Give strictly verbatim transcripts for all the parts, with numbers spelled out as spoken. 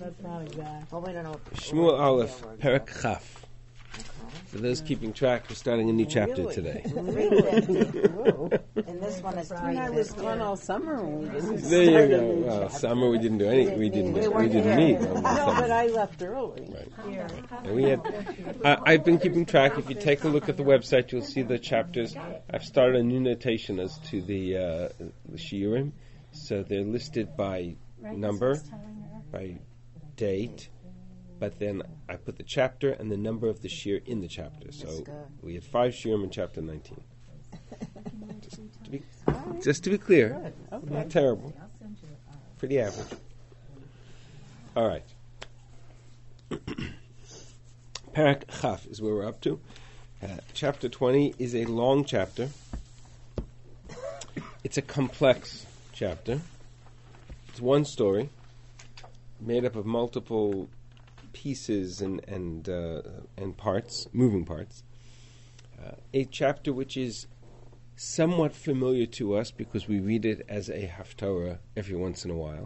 That's not exact. Well, we don't know. Shmuel Aleph, Perek Chaf. For those keeping track, we're starting a new chapter Really? today. And this one is And I was gone all summer when we didn't There start you a go. new Well, chapter. summer we didn't do any. We didn't. We We, weren't didn't here. meet. No, but I left early. Right. And we had. Uh, I've been keeping track. If you take a look at the website, you'll see the chapters. I've started a new notation as to the uh, the shiurim, so they're listed by number, by date. But then I put the chapter and the number of the shir in the chapter. So we had five shiurim in chapter nineteen. Just to be, just to be clear, Okay. not terrible, pretty average. All right. Parak Chaf is where we're up to. Uh, chapter twenty is a long chapter. It's a complex chapter. It's one story made up of multiple pieces and and uh, and parts, moving parts. Uh, a chapter which is somewhat familiar to us because we read it as a haftarah every once in a while.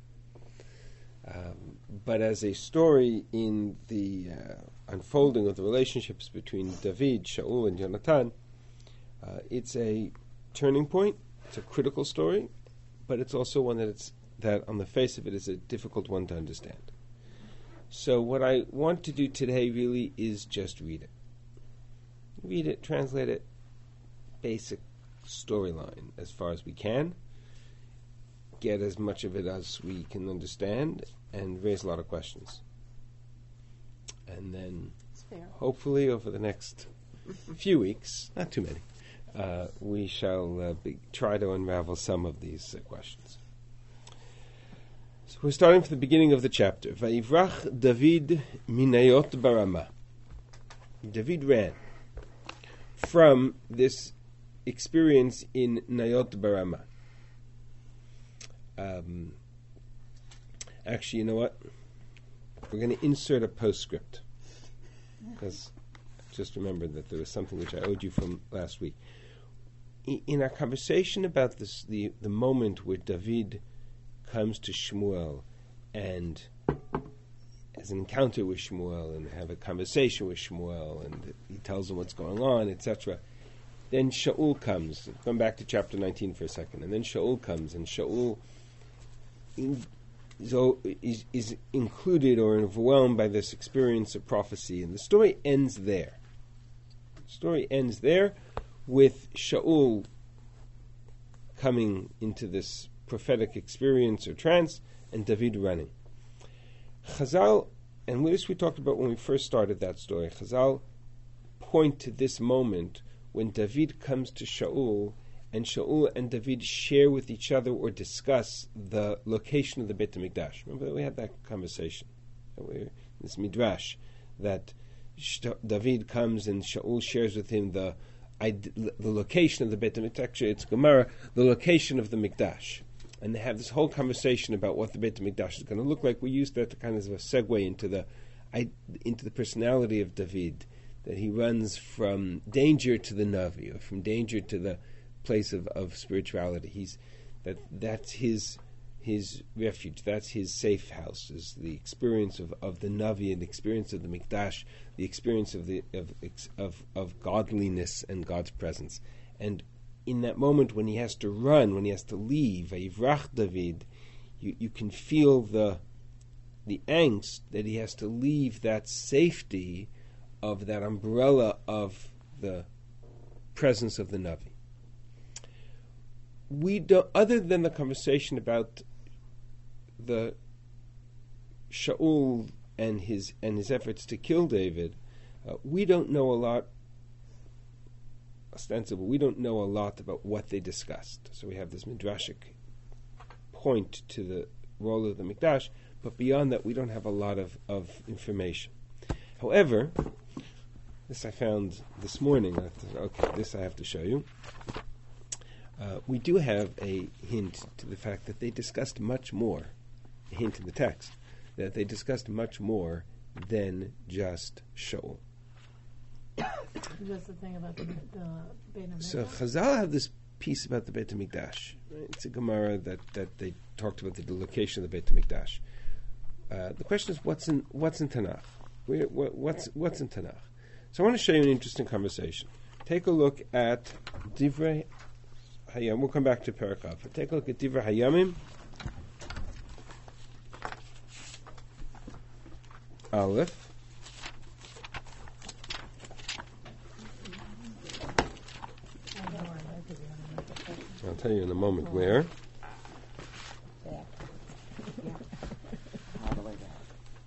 Um, but as a story in the uh, unfolding of the relationships between David, Shaul, and Jonathan, uh, it's a turning point. It's a critical story, but it's also one that it's that on the face of it is a difficult one to understand. So what I want to do today really is just read it. Read it, translate it, basic storyline as far as we can, get as much of it as we can understand, and raise a lot of questions. And then, hopefully, over the next few weeks, not too many, uh, we shall uh, be, try to unravel some of these uh, questions. So we're starting from the beginning of the chapter. Vayivrach David minayot barama. David ran from this experience in Nayot Barama. Um, actually, you know what? We're going to insert a postscript because I just remembered that there was something which I owed you from last week. In, in our conversation about this, the the moment where David comes to Shmuel and has an encounter with Shmuel and have a conversation with Shmuel and he tells him what's going on, et cetera. Then Shaul comes. Come back to chapter nineteen for a second. And then Shaul comes, and Shaul in, so is, is included or overwhelmed by this experience of prophecy. And the story ends there. The story ends there with Shaul coming into this prophetic experience or trance, and David running. Chazal, and this we talked about when we first started that story, Chazal point to this moment when David comes to Shaul, and Shaul and David share with each other or discuss the location of the Beit HaMikdash. Remember that we had that conversation, that we, this midrash, that David comes and Shaul shares with him the the location of the Beit HaMikdash. Actually, it's Gemara, the location of the Mikdash. And they have this whole conversation about what the Beit HaMikdash is going to look like. We used that to kind of as a segue into the into the personality of David, that he runs from danger to the Navi, or from danger to the place of, of spirituality. He's that that's his his refuge. That's his safe house. Is the experience of, of the Navi and the experience of the Mikdash, the experience of the of of of godliness and God's presence. And in that moment when he has to run, when he has to leave, Vayivrach David, you, you can feel the the angst that he has to leave that safety of that umbrella of the presence of the Navi. We don't, other than the conversation about the Shaul and his and his efforts to kill David, uh, we don't know a lot. Ostensible, we don't know a lot about what they discussed. So we have this midrashic point to the role of the Mikdash, but beyond that, we don't have a lot of, of information. However, this I found this morning. I thought, okay, this I have to show you. Uh, we do have a hint to the fact that they discussed much more, a hint in the text, that they discussed much more than just Shaul. That's the thing about the, the Beit HaMikdash. So Chazal have this piece about the Beit HaMikdash. Right? It's a Gemara that, that they talked about the location of the Beit HaMikdash. uh, the question is, what's in what's in Tanakh? Where, what, what's what's in Tanakh? So I want to show you an interesting conversation. Take a look at Divrei Hayam. We'll come back to Perikav. Take a look at Divrei Hayamim. Aleph. I'll tell you in a moment where. All the way down.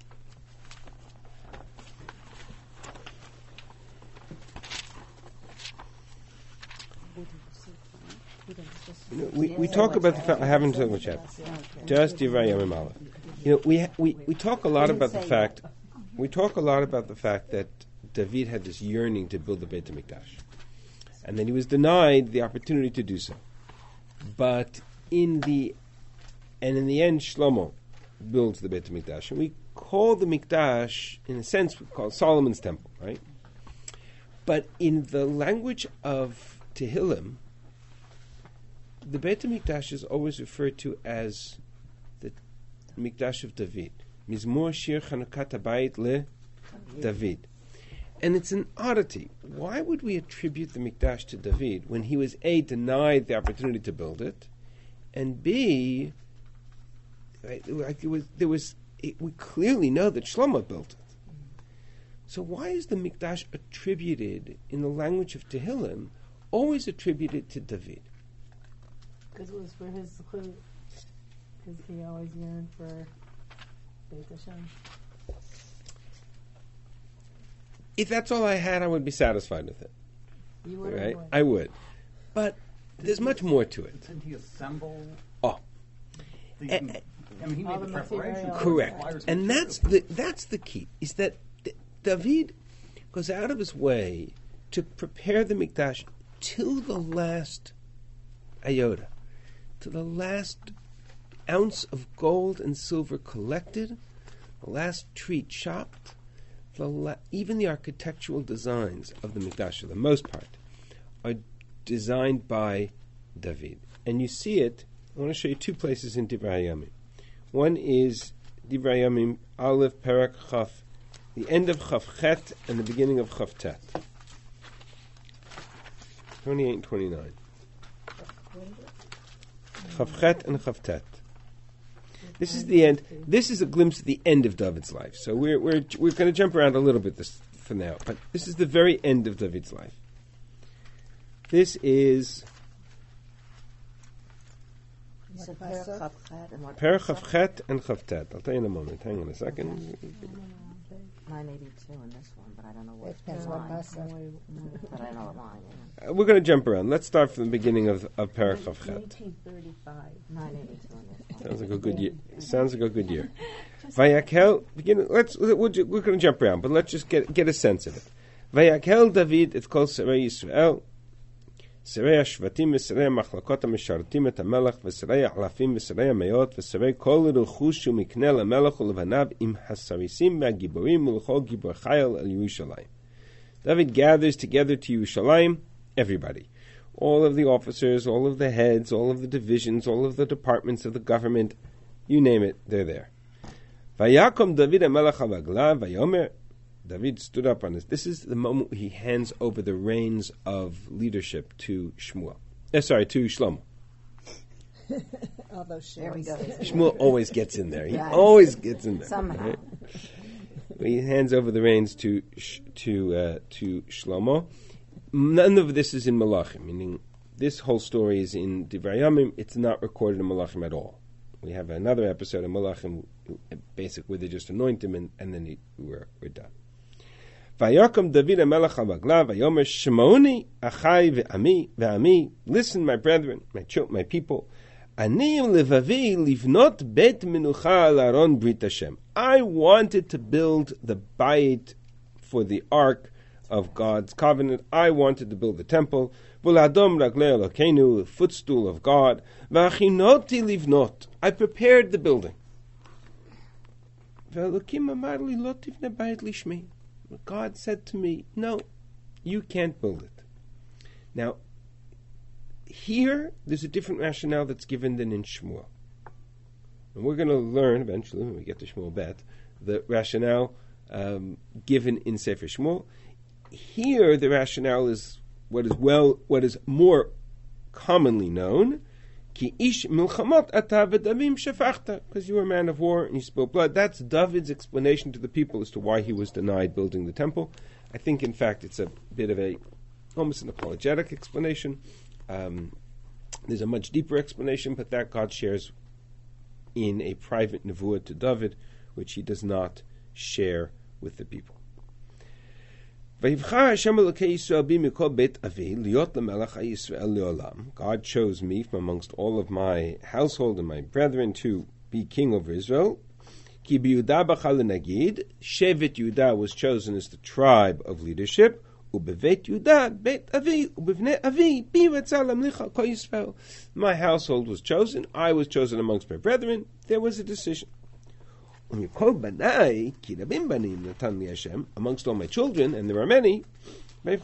You know, we, we talk about the fact, I haven't told much yet. Just Divrei Hayamim Aleph. You know, we, ha- we we talk a lot about the fact, we talk a lot about the fact that David had this yearning to build the Beit HaMikdash. And then he was denied the opportunity to do so. But in the, and in the end, Shlomo builds the Beit HaMikdash. And we call the Mikdash, in a sense, we call it Solomon's Temple, right? But in the language of Tehillim, the Beit HaMikdash is always referred to as the Mikdash of David. Mizmor Shir Chanukat HaBayit Le David. And it's an oddity. Why would we attribute the Mikdash to David when he was A, denied the opportunity to build it, and B, right, like it was, there was, it, we clearly know that Shlomo built it. So why is the Mikdash attributed, in the language of Tehillim, always attributed to David? Because it was for his zechut. Because he always yearned for Beit Hashem. If that's all I had, I would be satisfied with it. You would, Right? would. I would. But there's much more to it. Didn't he assemble? Oh. The, Eh, I mean, he all made the the preparation. material. Correct. Requires And material. that's the that's the key, is that D- David goes out of his way to prepare the Mikdash to the last iota, to the last ounce of gold and silver collected, the last tree chopped, the la- even the architectural designs of the Mikdash, for the most part, are designed by David. And you see it, I want to show you two places in Divrei Hayamim. One is Divrei Hayamim, Aleph, Perak, Chaf, the end of Chaf Chet and the beginning of Chaf Tet. twenty-eight and twenty-nine. Chaf Chet and Chaf Tet. This is the end. This is a glimpse of the end of David's life. So we're we're we're going to jump around a little bit this for now, but this is the very end of David's life. This is You said Perek Chav Chet and what? Perek Chaf Chet and Chaf Tet. I'll tell you in a moment. Hang on a second. nine eighty-two in this one, but I don't know what It depends what line. bus. But I know what line, yeah. Uh, we're going to jump around. Let's start from the beginning of of Perek Chaf Chet. eighteen thirty-five. nine eighty-two in this one. Sounds like a good year. Sounds like a good year. Vayakel. Begin. Let's. We're, ju- we're going to jump around, but let's just get get a sense of it. Vayakel David. It's called Serei Yisrael. Serei Shvatim v'Serei Machlakot HaMishartim et HaMelech v'Serei Alafim v'Serei HaMeot v'Serei Kol Ruchush u'Mikneh LaMelech u'Levanav im Hasarisim v'Agiborim u'Lechol Gibor Chayil el Yerushalayim. David gathers together to Yerushalayim everybody. All of the officers, all of the heads, all of the divisions, all of the departments of the government, you name it, they're there. Vayakom David HaMelech HaVagla Vayomer. David stood up on this. This is the moment he hands over the reins of leadership to Shmuel. Eh, sorry, to Shlomo. All those There we go. Shmuel always gets in there. He Right. always gets in there. Somehow. right? He hands over the reins to Sh- to uh, to Shlomo. None of this is in Malachim, meaning this whole story is in Divrei Hayamim. It's not recorded in Malachim at all. We have another episode of Malachim, basic, where they just anoint him and, and then he, we're, we're done. Vayakom David HaMelech HaVagla Vayomer Shemoni Achai ve'ami ve'ami. Listen, my brethren, my children, my people. Ani levavi livnot bet menucha al Aron Brit Hashem. I wanted to build the bayit for the ark of God's covenant. I wanted to build the temple. V'ladom raglei Elokeinu, the footstool of God. V'achinoti livnot. I prepared the building. V'Elokim amar li lo tivne bayit lishmi. God said to me, no, you can't build it. Now, here, there's a different rationale that's given than in Shmuel. And we're going to learn eventually, when we get to Shmuel Bet, the rationale um, given in Sefer Shmuel. Here, the rationale is what is well, what is more commonly known, Ki ish milchamot ata v'damim shefachta, because you were a man of war and you spilled blood. That's David's explanation to the people as to why he was denied building the temple. I think, in fact, it's a bit of a, almost an apologetic explanation. Um, there's a much deeper explanation, but that God shares in a private nevuah to David, which he does not share with the people. God chose me from amongst all of my household and my brethren to be king over Israel. Shevet Yehuda was chosen as the tribe of leadership. My household was chosen. I was chosen amongst my brethren. There was a decision. Amongst all my children, and there are many, God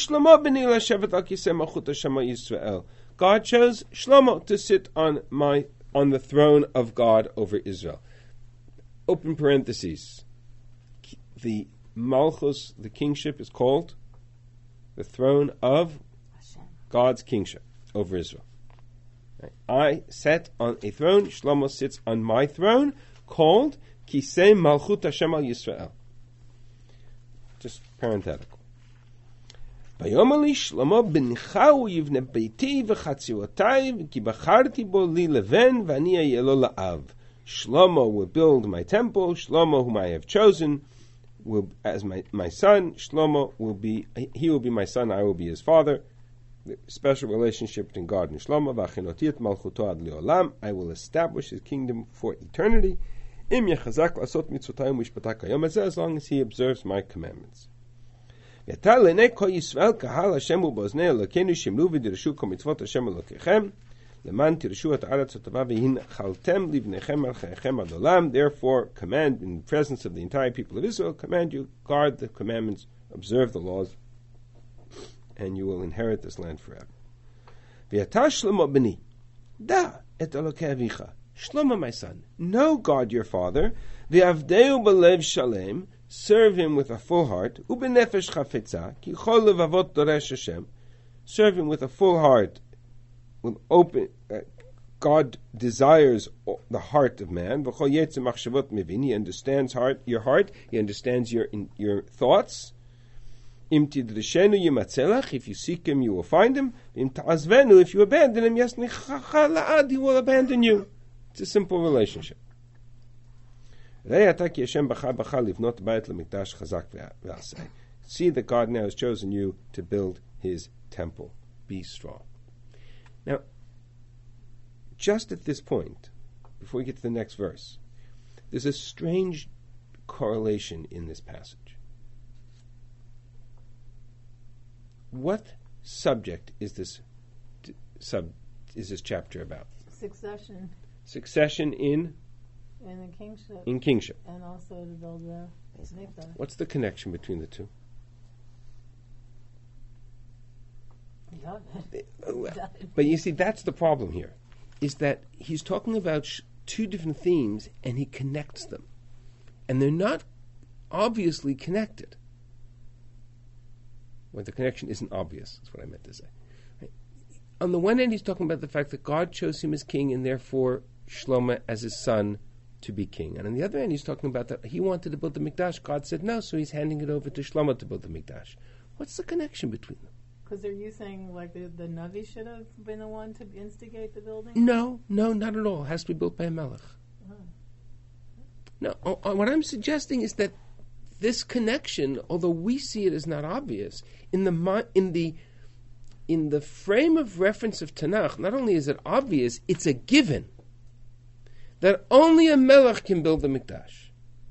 chose Shlomo to sit on my on the throne of God over Israel. Open parentheses. The Malchus, the kingship, is called the throne of God's kingship over Israel. I sat on a throne. Shlomo sits on my throne, called Kisei Malchut Hashem al Yisrael. Just parenthetical. Vayomali Shlomo b'nichau yivne beiti v'chatziotay ki bacharti bo li leven v'ani ayelo la'av. Shlomo will build my temple. Shlomo, whom I have chosen, will as my, my son. Shlomo will be he will be my son. I will be his father. The special relationship between God and Shlomo. V'achinotiet malchuto ad leolam. I will establish his kingdom for eternity. Im yechazak lasot mitzvotayim mishpatak hayom hazeh, as long as he observes my commandments. V'yata lenei kol Yisrael kahal Hashem u'boznei Elokeinu shimlu v'dirshu kol mitzvot Hashem Elokechem leman tirshu et haaretz hatova v'hinchaltem livnechem al chayechem ad olam. Therefore, command in the presence of the entire people of Israel, command you, guard the commandments, observe the laws, and you will inherit this land forever. V'yata Shlomo b'ni da et Elokei avicha. Shlomo, my son, know God your father, v'avdeu b'lev shalem, serve him with a full heart, u'b'nefesh chafetza, ki chol levavot doresh Hashem, serve him with a full heart, with open, uh, God desires the heart of man, v'chol yetze machshavot mevin, he understands heart, your heart, he understands your in, your thoughts. Im tidrishenu yimatzelach, if you seek him, you will find him. Im ta'azvenu, if you abandon him, yasnichacha la'ad, he will abandon you. It's a simple relationship. See that God now has chosen you to build his temple. Be strong. Now, just at this point, before we get to the next verse, there's a strange correlation in this passage. What subject is this sub is this chapter about? Succession. Succession in in the kingship. In kingship. And also to build the Mikdash. What's the connection between the two? But you see, that's the problem here, is that he's talking about sh- two different themes and he connects them. And they're not obviously connected. Well, the connection isn't obvious, is what I meant to say. Right? On the one hand, he's talking about the fact that God chose him as king and therefore Shlomo as his son to be king. And on the other hand, he's talking about that he wanted to build the Mikdash. God said no, so he's handing it over to Shlomo to build the Mikdash. What's the connection between them? Because are you saying like the, the Navi should have been the one to instigate the building? No, no, not at all. It has to be built by a melech. Oh. No, oh, oh, what I'm suggesting is that this connection, although we see it as not obvious, in the in the in the frame of reference of Tanakh, not only is it obvious, it's a given that only a melech can build the Mikdash.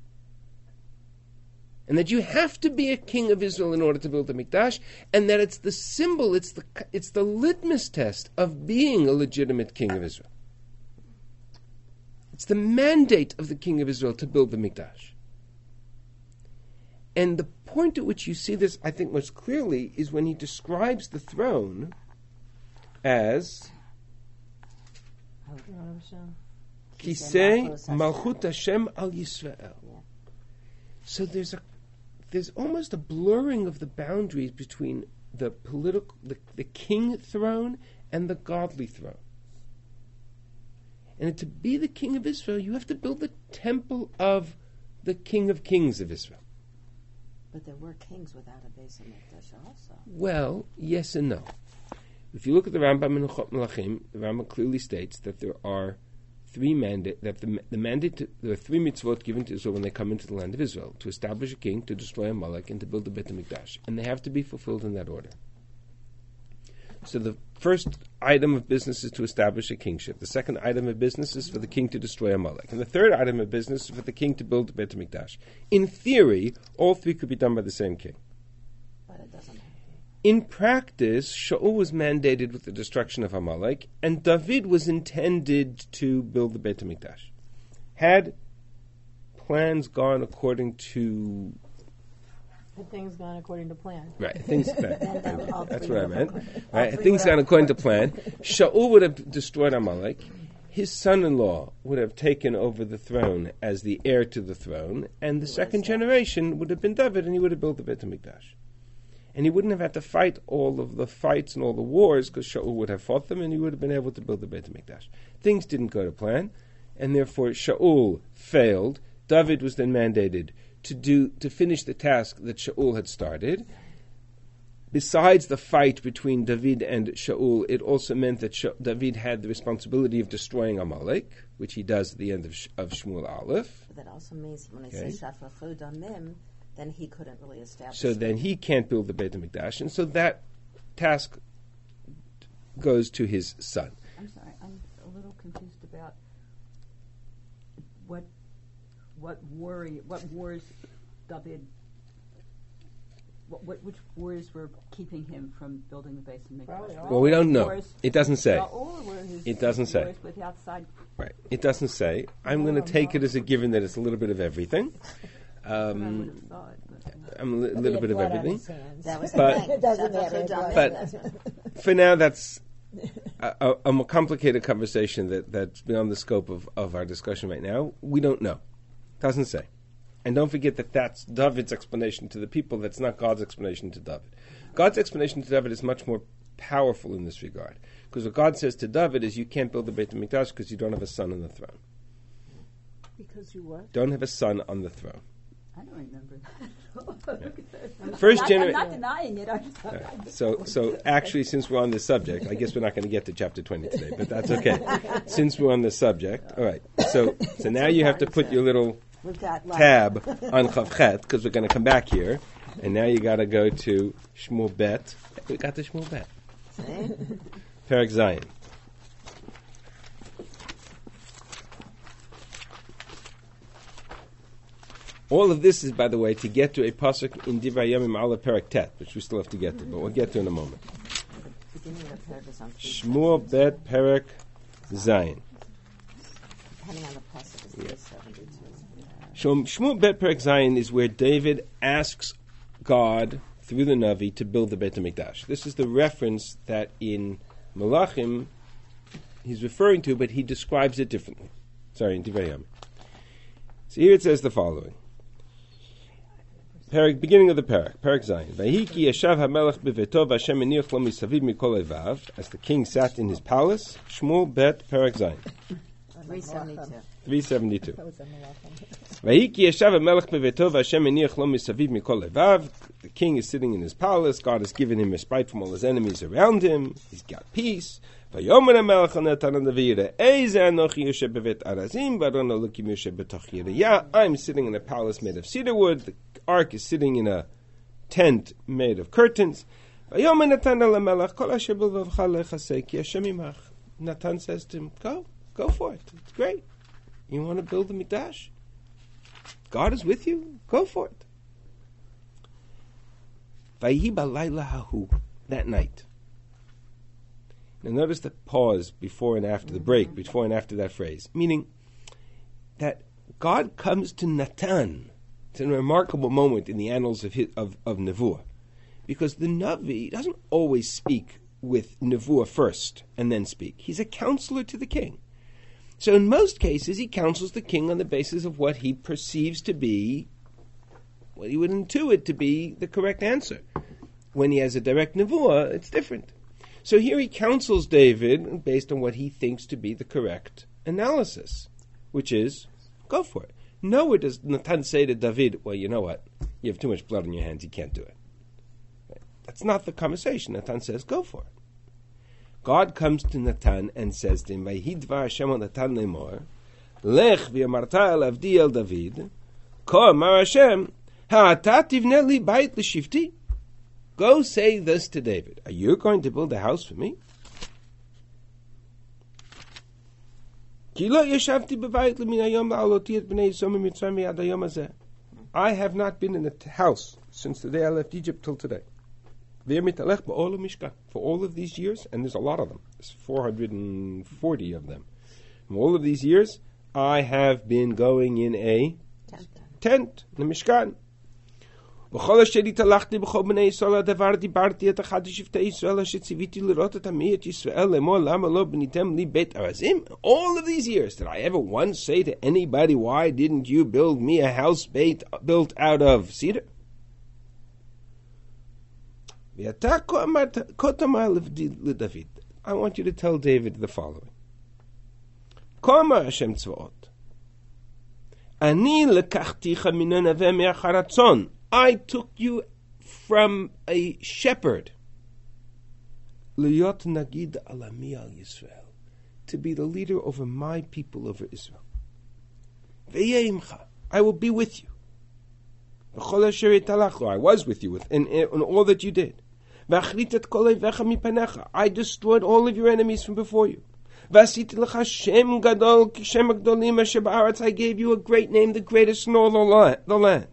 And that you have to be a king of Israel in order to build the Mikdash, and that it's the symbol, it's the it's the litmus test of being a legitimate king of Israel. It's the mandate of the king of Israel to build the Mikdash. And the point at which you see this, I think, most clearly is when he describes the throne as Kisei Malchus Hashem. Malchut Hashem al Yisrael. Yeah. So there's a there's almost a blurring of the boundaries between the political the, the king throne and the godly throne. And to be the king of Israel, you have to build the temple of the King of Kings of Israel. But there were kings without a Beis Hamikdash also. Well, yes and no. If you look at the Rambam in Chot Melachim, the Rambam clearly states that there are three mandate that the, the mandate to, there are three mitzvot given to Israel when they come into the land of Israel: to establish a king, to destroy Amalek, and to build the Beit HaMikdash, and they have to be fulfilled in that order. So the first item of business is to establish a kingship. The second item of business is for the king to destroy Amalek, and the third item of business is for the king to build the Beit HaMikdash. In theory, all three could be done by the same king. But it doesn't happen. In practice, Shaul was mandated with the destruction of Amalek, and David was intended to build the Beit HaMikdash. Had plans gone according to Had things gone according to plan. right things then all that's three what I would meant. have- Right, all three things would have- gone according to plan. Shaul would have destroyed Amalek. His son-in-law would have taken over the throne as the heir to the throne, and the second generation would have been David, and he would have built the Beit HaMikdash. And he wouldn't have had to fight all of the fights and all the wars, because Shaul would have fought them, and he would have been able to build the Beit HaMikdash. Things didn't go to plan, and therefore Shaul failed. David was then mandated to do to finish the task that Shaul had started. Besides the fight between David and Shaul, it also meant that Sha- David had the responsibility of destroying Amalek, which he does at the end of, Sh- of Shmuel Aleph. But that also means when they Okay. say Shafachu Damim, then he couldn't really establish. So then he can't build the Beit HaMikdash, and so that task goes to his son. I'm sorry, I'm a little confused about what what worry, what wars David, what, what which wars were keeping him from building the Beis Hamikdash? Probably all. Well, we don't know. Wars- It doesn't say. Well, or were his It doesn't say. wars with outside. Right. It doesn't say. I'm going to take it as a given that it's a little bit of everything. I would Um, have thought, but, uh, I'm a li- He little had bit of blood on everything. his hands. That was But- the thing. It doesn't Shafachu matter. Damim. But for now, that's a, a, a more complicated conversation that, that's beyond the scope of, of our discussion right now. We don't know. Doesn't say. And don't forget that that's David's explanation to the people. That's not God's explanation to David. God's explanation to David is much more powerful in this regard. Because what God says to David is, you can't build the Beit HaMikdash because you don't have a son on the throne. Because you what? Don't have a son on the throne. I don't remember that. First I'm, genera- I'm not denying it. I'm just, Right. So, so actually, since we're on this subject, I guess we're not going to get to chapter twenty today, but that's okay. Since we're on this subject, all right. So, so now you have to put your little We've got like, tab on Chavchet because we're going to come back here, and now you got to go to Shmuel Bet. We got to Shmuel Bet. see? Perek Zion. All of this is, by the way, to get to a pasuk in Divrei Yamim Aleph Perek Tet, which we still have to get to, but we'll get to in a moment. The beginning of the paragraph is on three Shmuel Bet Perek Zion. Depending on the pasuk, it's three seventy-two. So Shmuel Bet Perek Zion is where David asks God through the Navi to build the Beit HaMikdash. This is the reference that in Malachim he's referring to, but he describes it differently. Sorry, in Divrei Yamim. So here it says the following. Perek, beginning of the Perek, Perek Zion. Vayiki yeshav hamelech beveto v'Hashem eniach lo misaviv mikol evav. As the king sat in his palace, Shmuel Bet Perek Zion. three seventy-two. three seventy-two. That was a malachim. Vayiki yeshav hamelech beveto v'Hashem eniach lo misaviv mikol evav. The king is sitting in his palace. God has given him respite from all his enemies around him. He's got peace. Vayomer hamelech al Natan HaNavi yireh, Eize anochi yoshev bevet arazim, v'Adon Elokim yoshev betoch yireyah. I'm sitting in a palace made of cedar wood. The ark is sitting in a tent made of curtains. Vayomer Natan el hamelech, kol asher b'levavcha lech aseh, ki Hashem imach. Natan says to him, go, go for it. It's great. You want to build the Mikdash? God is with you. Go for it. Vayihi b'layla hahu, that night. Now notice the pause before and after the break, before and after that phrase, meaning that God comes to Natan. It's a remarkable moment in the annals of his, of, of Nevuah, because the Navi doesn't always speak with Nevuah first and then speak. He's a counselor to the king. So in most cases, he counsels the king on the basis of what he perceives to be, what he would intuit to be the correct answer. When he has a direct nevuah, it's different. So here he counsels David based on what he thinks to be the correct analysis, which is, go for it. Nowhere does Natan say to David, well, you know what, you have too much blood on your hands, you can't do it. Right? That's not the conversation. Natan says, go for it. God comes to Natan and says to him, Vayhidva Hashem al Natan lemor, Lech v'yamarta el avdi el David, Ko amar Hashem, ha'ata tivne li bayit l'shivti. Go say this to David. Are you going to build a house for me? Ki lo yeshavti b'bayit l'min hayom la'aloti et b'nei Yisrael mitzrayim yad hayom hazeh. I have not been in a house since the day I left Egypt till today. For all of these years, and there's a lot of them, there's four hundred forty of them. In all of these years, I have been going in a tent, tent in the Mishkan. All of these years, did I ever once say to anybody, why didn't you build me a house built out of cedar? I want you to tell David the following. I took you from a shepherd to be the leader over my people, over Israel. I will be with you. I was with you with, in, in, in all that you did. I destroyed all of your enemies from before you. I gave you a great name, the greatest in all the land.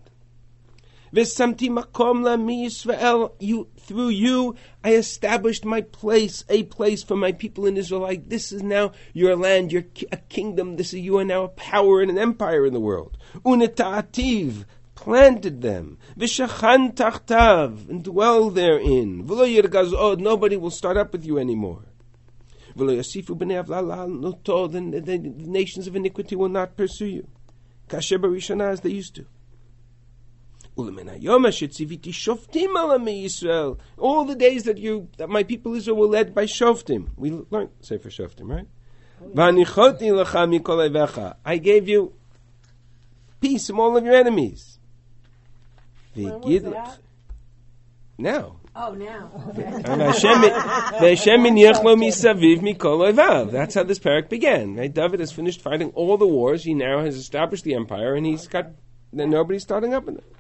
You, through you, I established my place, a place for my people in Israel. Like, this is now your land, your a kingdom. This is, you are now a power and an empire in the world. Uneta'ativ, planted them, v'shachan tachtav, and dwell therein. V'lo yirgazod, nobody will start up with you anymore. V'lo yasifu b'nei avlala noto, the the nations of iniquity will not pursue you. Kasher barishana, as they used to. Ulemen hayom asher tziviti shoftim ala Yisrael. All the days that you, that my people Israel were led by shoftim. We learned Sefer Shoftim, right? V'anichoti lecha mikol ovecha. I gave you peace from all of your enemies. When was that? Now. Oh, now. That's how this parak began. Right? David has finished fighting all the wars. He now has established the empire, and he's got then nobody's starting up in it.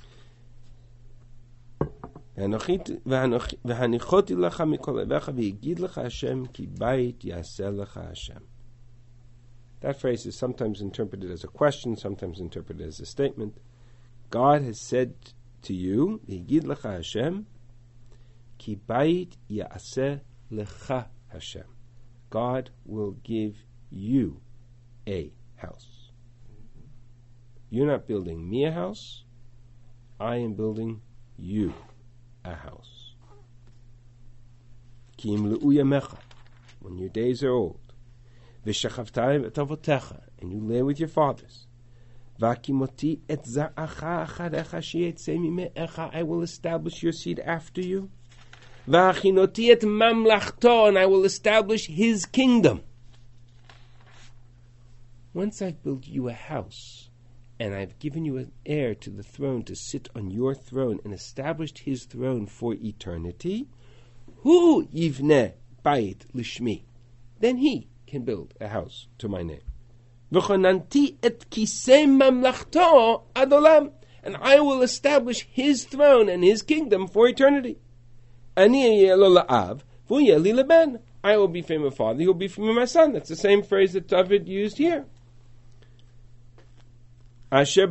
That phrase is sometimes interpreted as a question, sometimes interpreted as a statement. God has said to you, V'yigid lecha Hashem, ki bayit ya'aseh lecha Hashem. God will give you a house. You're not building me a house. I am building you a house. Ki im le'u yamecha, when your days are old, v'shachavtai v'tavotecha, and you lay with your fathers, I will establish your seed after you. And I will establish his kingdom. Once I've built you a house, and I've given you an heir to the throne to sit on your throne and established his throne for eternity, hu yivneh bayit lishmi. Then he can build a house to my name. And I will establish his throne and his kingdom for eternity. I will be for him a father, he will be for me my son. That's the same phrase that David used here. The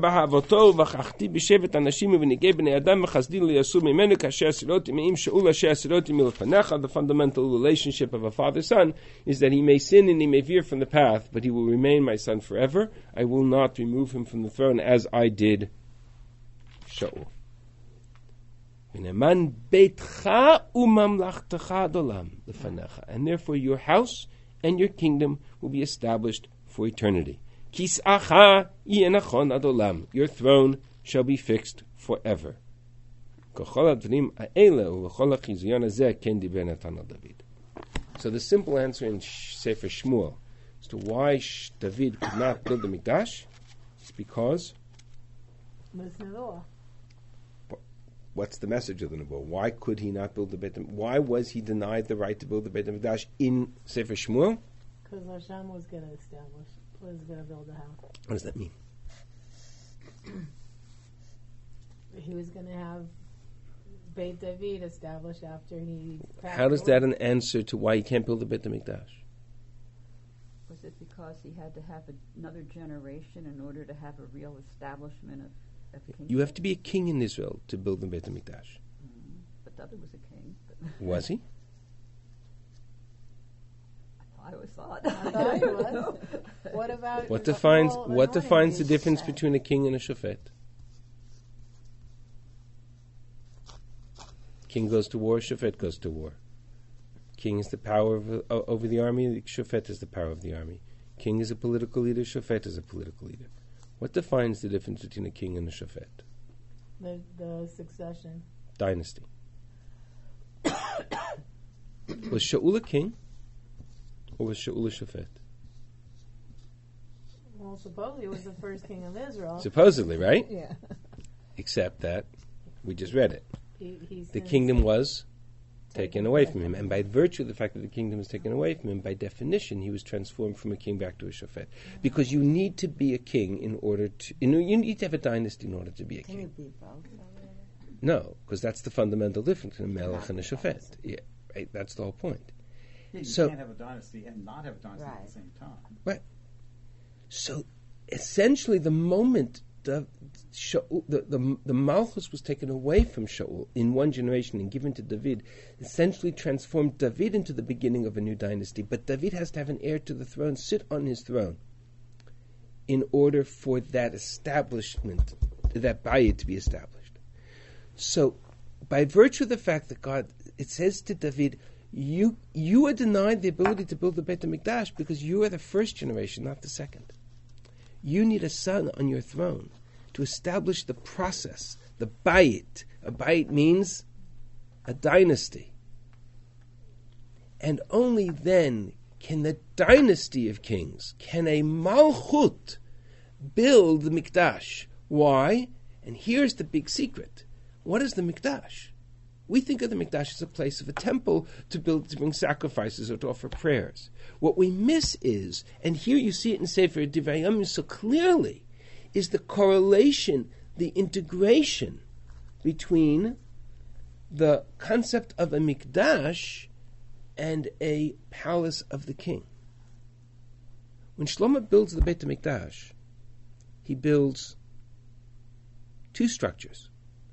fundamental relationship of a father-son is that he may sin and he may veer from the path, but he will remain my son forever. I will not remove him from the throne as I did Shaul. And therefore your house and your kingdom will be established for eternity. Kis'acha yenachon ad olam. Your throne shall be fixed forever. So the simple answer in Sefer Shmuel as to why David could not build the Mikdash is because Listen to the law. what's the message of the Nebuah? Why could he not build the Beit HaMikdash? Why was he denied the right to build the Beit HaMikdash in Sefer Shmuel? Because Hashem was going to establish, was going to build a house. What does that mean? He was going to have Beit David established after he passed How does away. that an answer to why he can't build the Beit HaMikdash? Was it because he had to have a, another generation in order to have a real establishment of, of kingship? You have to be a king in Israel to build the Beit HaMikdash. Mm, but David was a king. But Was he? I always thought. I thought he was. What about What the defines whole what anointing defines the piece? difference between a king and a shofet? King goes to war, shofet goes to war. King is the power of, uh, over the army, the shofet is the power of the army. King is a political leader, shofet is a political leader. What defines the difference between a king and a shofet? The, the succession. Dynasty. Was Shaul a king? Or was Shaul a shofet? Well, supposedly he was the first king of Israel. Supposedly, right? Yeah. Except that we just read it. He, he's The since kingdom was taken away from him. And by virtue of the fact that the kingdom was taken away from him, by definition, he was transformed from a king back to a shofet. Because you need to be a king in order to... You, know, you need to have a dynasty in order to be a Can you king. be both? No, because that's the fundamental difference between a melech and a shofet. Yeah, right, that's the whole point. Yeah, you So- can't have a dynasty and not have a dynasty at Right. the same time. So, essentially, the moment the, Shaul, the, the, the Malchus was taken away from Shaul in one generation and given to David, essentially transformed David into the beginning of a new dynasty. But David has to have an heir to the throne, sit on his throne, in order for that establishment, that bayit to be established. So, by virtue of the fact that God, it says to David, you you are denied the ability to build the Beit HaMikdash because you are the first generation, not the second. You need a son on your throne to establish the process, the bayit. A bayit means a dynasty. And only then can the dynasty of kings, can a malchut build the Mikdash. Why? And here's the big secret. What is the Mikdash? We think of the Mikdash as a place of a temple to build, to bring sacrifices or to offer prayers. What we miss is, and here you see it in Sefer Divrei Yamim so clearly, is the correlation, the integration between the concept of a Mikdash and a palace of the king. When Shlomo builds the Beit HaMikdash, he builds two structures.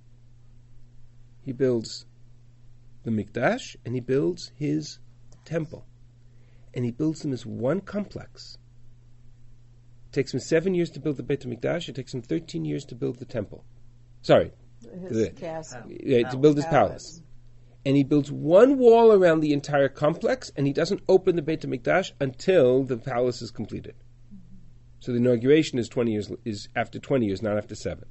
He builds the Mikdash and he builds his temple. And he builds them as one complex. It takes him seven years to build the Beit HaMikdash. It takes him thirteen years to build the temple. Sorry, His The- castle. yeah, to build his Palace. palace. And he builds one wall around the entire complex, and he doesn't open the Beit HaMikdash until the palace is completed. So the inauguration is twenty years is after twenty years, not after seven.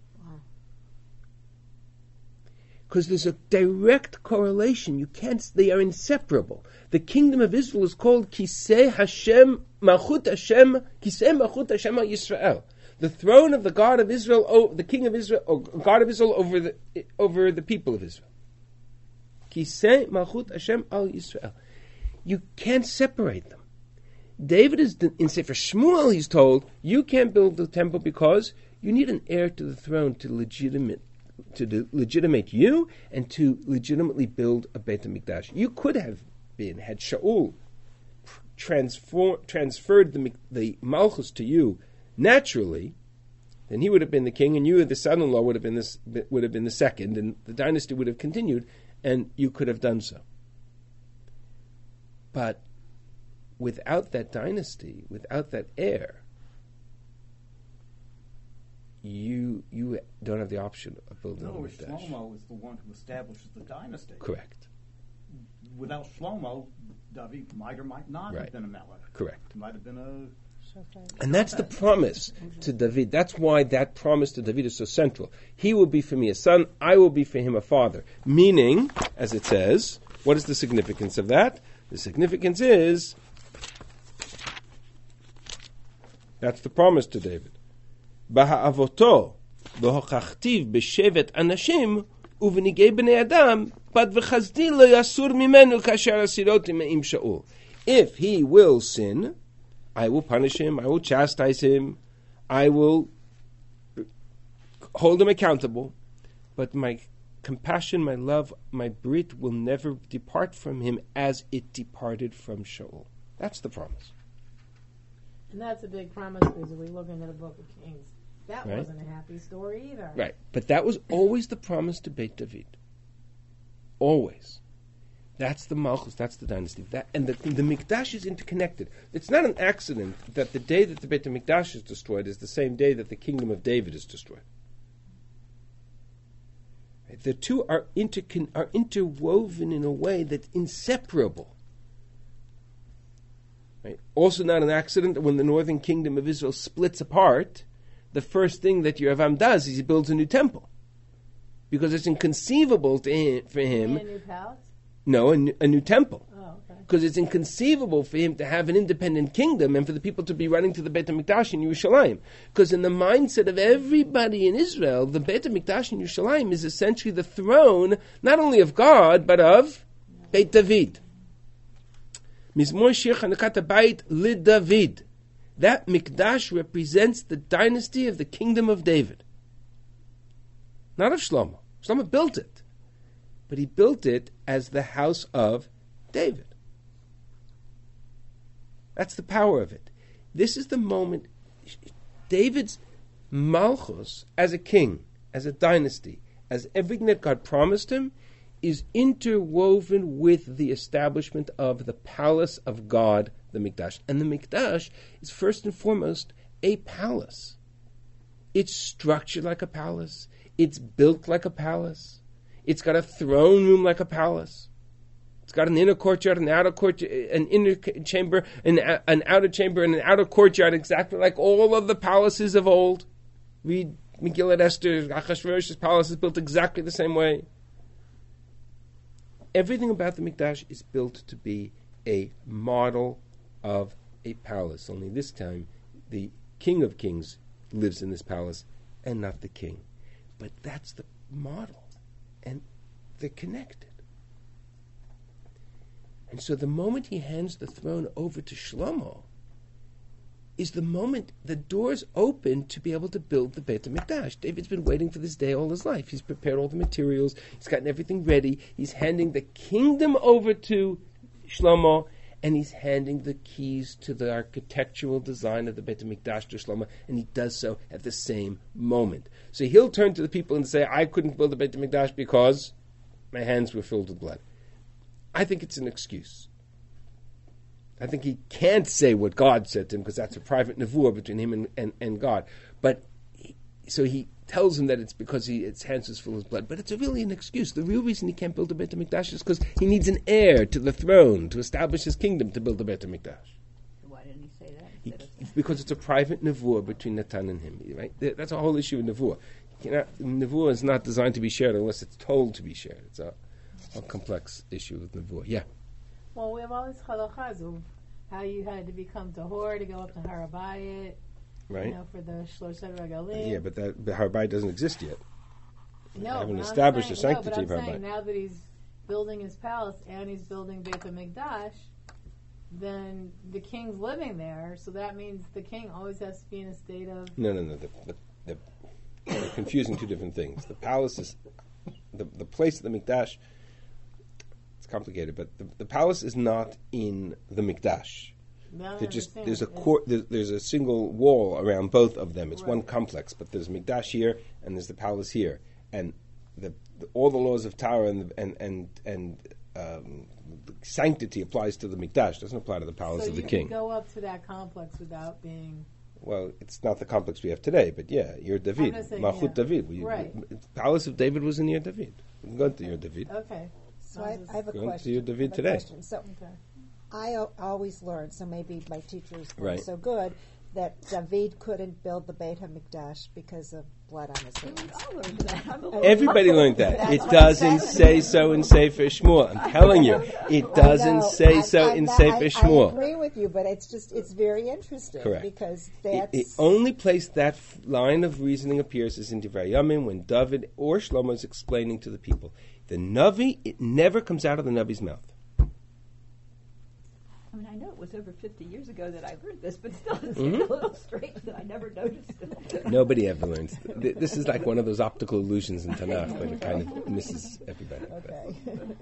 Because there's a direct correlation. You can't. They are inseparable. The kingdom of Israel is called Kisei Hashem Malchut Hashem Kisei Malchut Hashem al Yisrael. The throne of the God of Israel, oh, the King of Israel, or God of Israel over the over the people of Israel. Kisei Malchut Hashem al Yisrael. You can't separate them. David is in Sefer Shmuel. He's told you can't build the temple because you need an heir to the throne to legitimate. to de- legitimate you and to legitimately build a Beit HaMikdash. You could have been, had Shaul transform, transferred the, the Malchus to you naturally, then he would have been the king and you, the son-in-law, would have been this, would have been the second, and the dynasty would have continued, and you could have done so. But without that dynasty, without that heir, you you don't have the option of building No, a Mikdash. Shlomo is the one who establishes the dynasty. Correct. Without Shlomo, David might or might not Right. have been a melech. Correct. Might have been a And that's the promise to David. That's why that promise to David is so central. He will be for me a son, I will be for him a father. Meaning, as it says, what is the significance of that? The significance is, that's the promise to David. Baha'avoto, v'hochachtiv b'shevet anashim, uvenigei b'nei adam, but v'chazdi lo yasur mimenu kasher asiroti me'im Shaul. If he will sin, I will punish him, I will chastise him, I will hold him accountable, but my compassion, my love, my brit will never depart from him as it departed from Shaul. That's the promise. And that's a big promise because if we look into the Book of Kings, that Right. wasn't a happy story either. Right, but that was always the promise to Beit David. Always. That's the Malchus, that's the dynasty. That, and the, the Mikdash is interconnected. It's not an accident that the day that the Beit HaMikdash is destroyed is the same day that the kingdom of David is destroyed. Right? The two are, intercon- are interwoven in a way that's inseparable. Right? Also not an accident that when the northern kingdom of Israel splits apart, the first thing that Yerovam does is he builds a new temple. Because it's inconceivable to him, for him... And a new palace? No, a new, a new temple. Oh, okay. Because it's inconceivable for him to have an independent kingdom and for the people to be running to the Beit HaMikdash in Yerushalayim. Because in the mindset of everybody in Israel, the Beit HaMikdash in Yerushalayim is essentially the throne, not only of God, but of Beit David. Mizmor Shir Chanukat HaBayit LiDavid. That Mikdash represents the dynasty of the kingdom of David. Not of Shlomo. Shlomo built it. But he built it as the house of David. That's the power of it. This is the moment David's Malchus as a king, as a dynasty, as everything that God promised him, is interwoven with the establishment of the palace of God, the Mikdash. And the Mikdash is first and foremost a palace. It's structured like a palace. It's built like a palace. It's got a throne room like a palace. It's got an inner courtyard, an outer courtyard, an inner chamber, an, an outer chamber, and an outer courtyard, exactly like all of the palaces of old. Read Megillat Esther. Achashverosh's palace is built exactly the same way. Everything about the Mikdash is built to be a model of a palace. Only this time, the King of Kings lives in this palace, and not the king. But that's the model. And they're connected. And so the moment he hands the throne over to Shlomo is the moment the doors open to be able to build the Beit HaMikdash. David's been waiting for this day all his life. He's prepared all the materials. He's gotten everything ready. He's handing the kingdom over to Shlomo, and he's handing the keys to the architectural design of the Beit HaMikdash to Shlomo, and he does so at the same moment. So he'll turn to the people and say, I couldn't build the Beit HaMikdash because my hands were filled with blood. I think it's an excuse. I think he can't say what God said to him because that's a private nevuah between him and, and, and God. But he, so he tells him that it's because he, his hands is full of blood. But it's really an excuse. The real reason he can't build a Beit HaMikdash is because he needs an heir to the throne to establish his kingdom to build a Beit HaMikdash. Why didn't he say that? He, instead of- because it's a private nevuah between Natan and him. Right? That's a whole issue in nevuah. You know, nevuah is not designed to be shared unless it's told to be shared. It's a, a complex issue with nevuah. Yeah. Well, we have all these halachas of how you had to become tahor to go up to Har HaBayit, Right? you know, for the Shlosha Regalim. Yeah, but that the Har HaBayit doesn't exist yet. no, haven't but I'm established the saying- sanctity no, but of I'm Har saying now that he's building his palace and he's building Beit HaMikdash, then the king's living there, so that means the king always has to be in a state of... No, no, no. The, the, the, they're confusing two different things. The palace is the the place of the Mikdash. It's complicated, but the, the palace is not in the Mikdash. Now I They're just understand. there's a It's- court. There's, there's a single wall around both of them. It's one Right. complex, but there's Mikdash here and there's the palace here, and the, the all the laws of Torah and and and and um, the sanctity applies to the Mikdash. Doesn't apply to the palace so of the you king. can go up to that complex without being... Well, it's not the complex we have today, but yeah, you're David, just saying, Malchut yeah. David. We, Right. the palace of David was in Yer David. We can go to Yer David. Okay. So I, I have a Go on to question. your David I have a today. question. So Okay. I o- always learn, so maybe my teachers weren't Right. so good, that David couldn't build the Beit HaMikdash because of blood on his hands. I learned that. I'm a little- Everybody learned that. That's It what doesn't it says. say so in Sefer Shmuel. I'm telling you, it doesn't I know. say I- so I- in I- Sefer I Shmuel. agree with you, but it's just it's very interesting Correct. because The that's the only place that f- line of reasoning appears is in Divrei Yamim when David or Shlomo is explaining to the people. The Navi, it never comes out of the Navi's mouth. I mean, I know it was over fifty years ago that I learned this, but still, it's Mhm. a little strange that I never noticed it. Nobody ever learns. Th- This is like one of those optical illusions in Tanakh, but it kind of misses everybody. okay.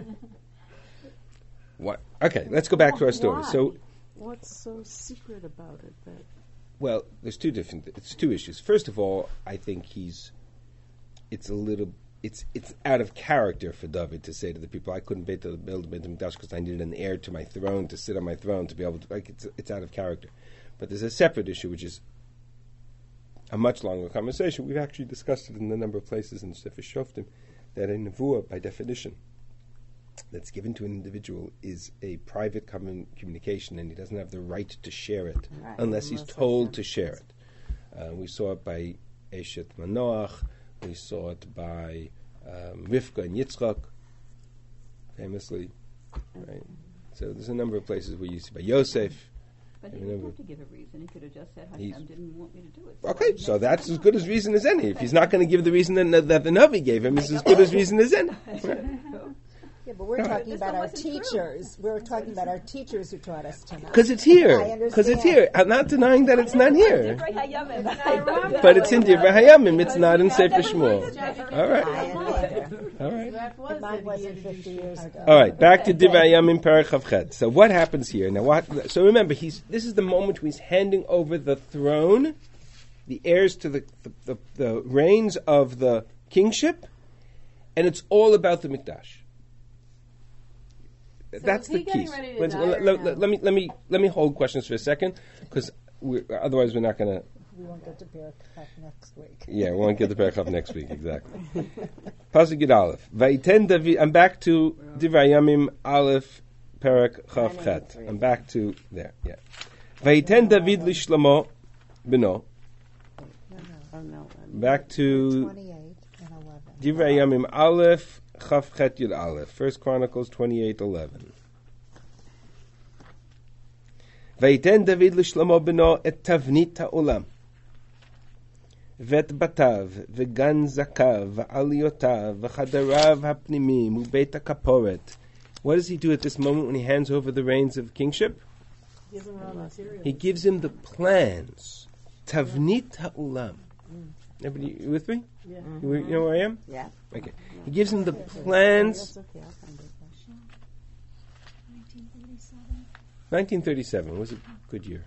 What? Okay, let's go back to our story. Why? So, What's so secret about it that well, there's two different. It's two issues. First of all, I think he's. It's a little. It's it's out of character for David to say to the people, "I couldn't build the build a Beit HaMikdash because I needed an heir to my throne to sit on my throne to be able to." Like it's it's out of character. But there's a separate issue, which is a much longer conversation. We've actually discussed it in a number of places in Sefer Shoftim that a nevuah, by definition, that's given to an individual is a private commun- communication, and he doesn't have the right to share it Right, unless he's unless told that's to share it. Uh, we saw it by Eshet Manoach. We saw it by um, Rivka and Yitzchak, famously. Right? So there's a number of places where you see by Yosef. But I he remember- didn't have to give a reason. He could have just said He's- Hashem didn't want me to do it. Okay, he so makes that's it as good as reason as any. If he's not going to give the reason that, that the Navi gave him, it's as good as reason as any. Right? Yeah, but we're Right. talking This about one our wasn't true. teachers. We're talking about our teachers who taught us tonight. Because it's here. I Because it's understand. here. I'm not denying that it's not here. Divrei Hayamim. But it's in Divrei Hayamim. It's not in Sefer Shmuel. All right. I understand. All right. That was But mine it. He wasn't introduced fifty years ago. All right, back to Divrei Hayamim Perek Chavchet. So what happens here? Now, what? So remember, he's this is the moment when he's handing over the throne, the heirs to the the, the, the reins of the kingship, and it's all about the Mikdash. That's is he the getting keys. ready to Wait, die let, or let- no? let me let me let me hold questions for a second, because otherwise we're not going to. We won't get to Beer Cup next week. Yeah, we won't get the Perek Chav next week, exactly. Pasuk Yud Aleph. Vayiten David. I'm back to Divrei Hayamim Aleph Perek Chav Chet. I'm back to there. Yeah. Vayiten David lishlomo beno. oh no, Back to Twenty-eight and eleven. Divrei Hayamim Aleph Chav Chet Yud Aleph. First Chronicles twenty-eight eleven. Vayiten David lishlomo beno et tavnit ha'olam. ואת בתיו, וגן זקיו, ועליותיו, וחדריו הפנימיים, ובית הכפורת. What does he do at this moment when he hands over the reins of kingship? Gives him raw materials. He gives him the plans. Tavnit ha'ulam. Everybody you with me? Yeah. You, you know where I am? yeah. Okay. He gives him the plans. That's okay, I'll find it. nineteen thirty-seven was a good year.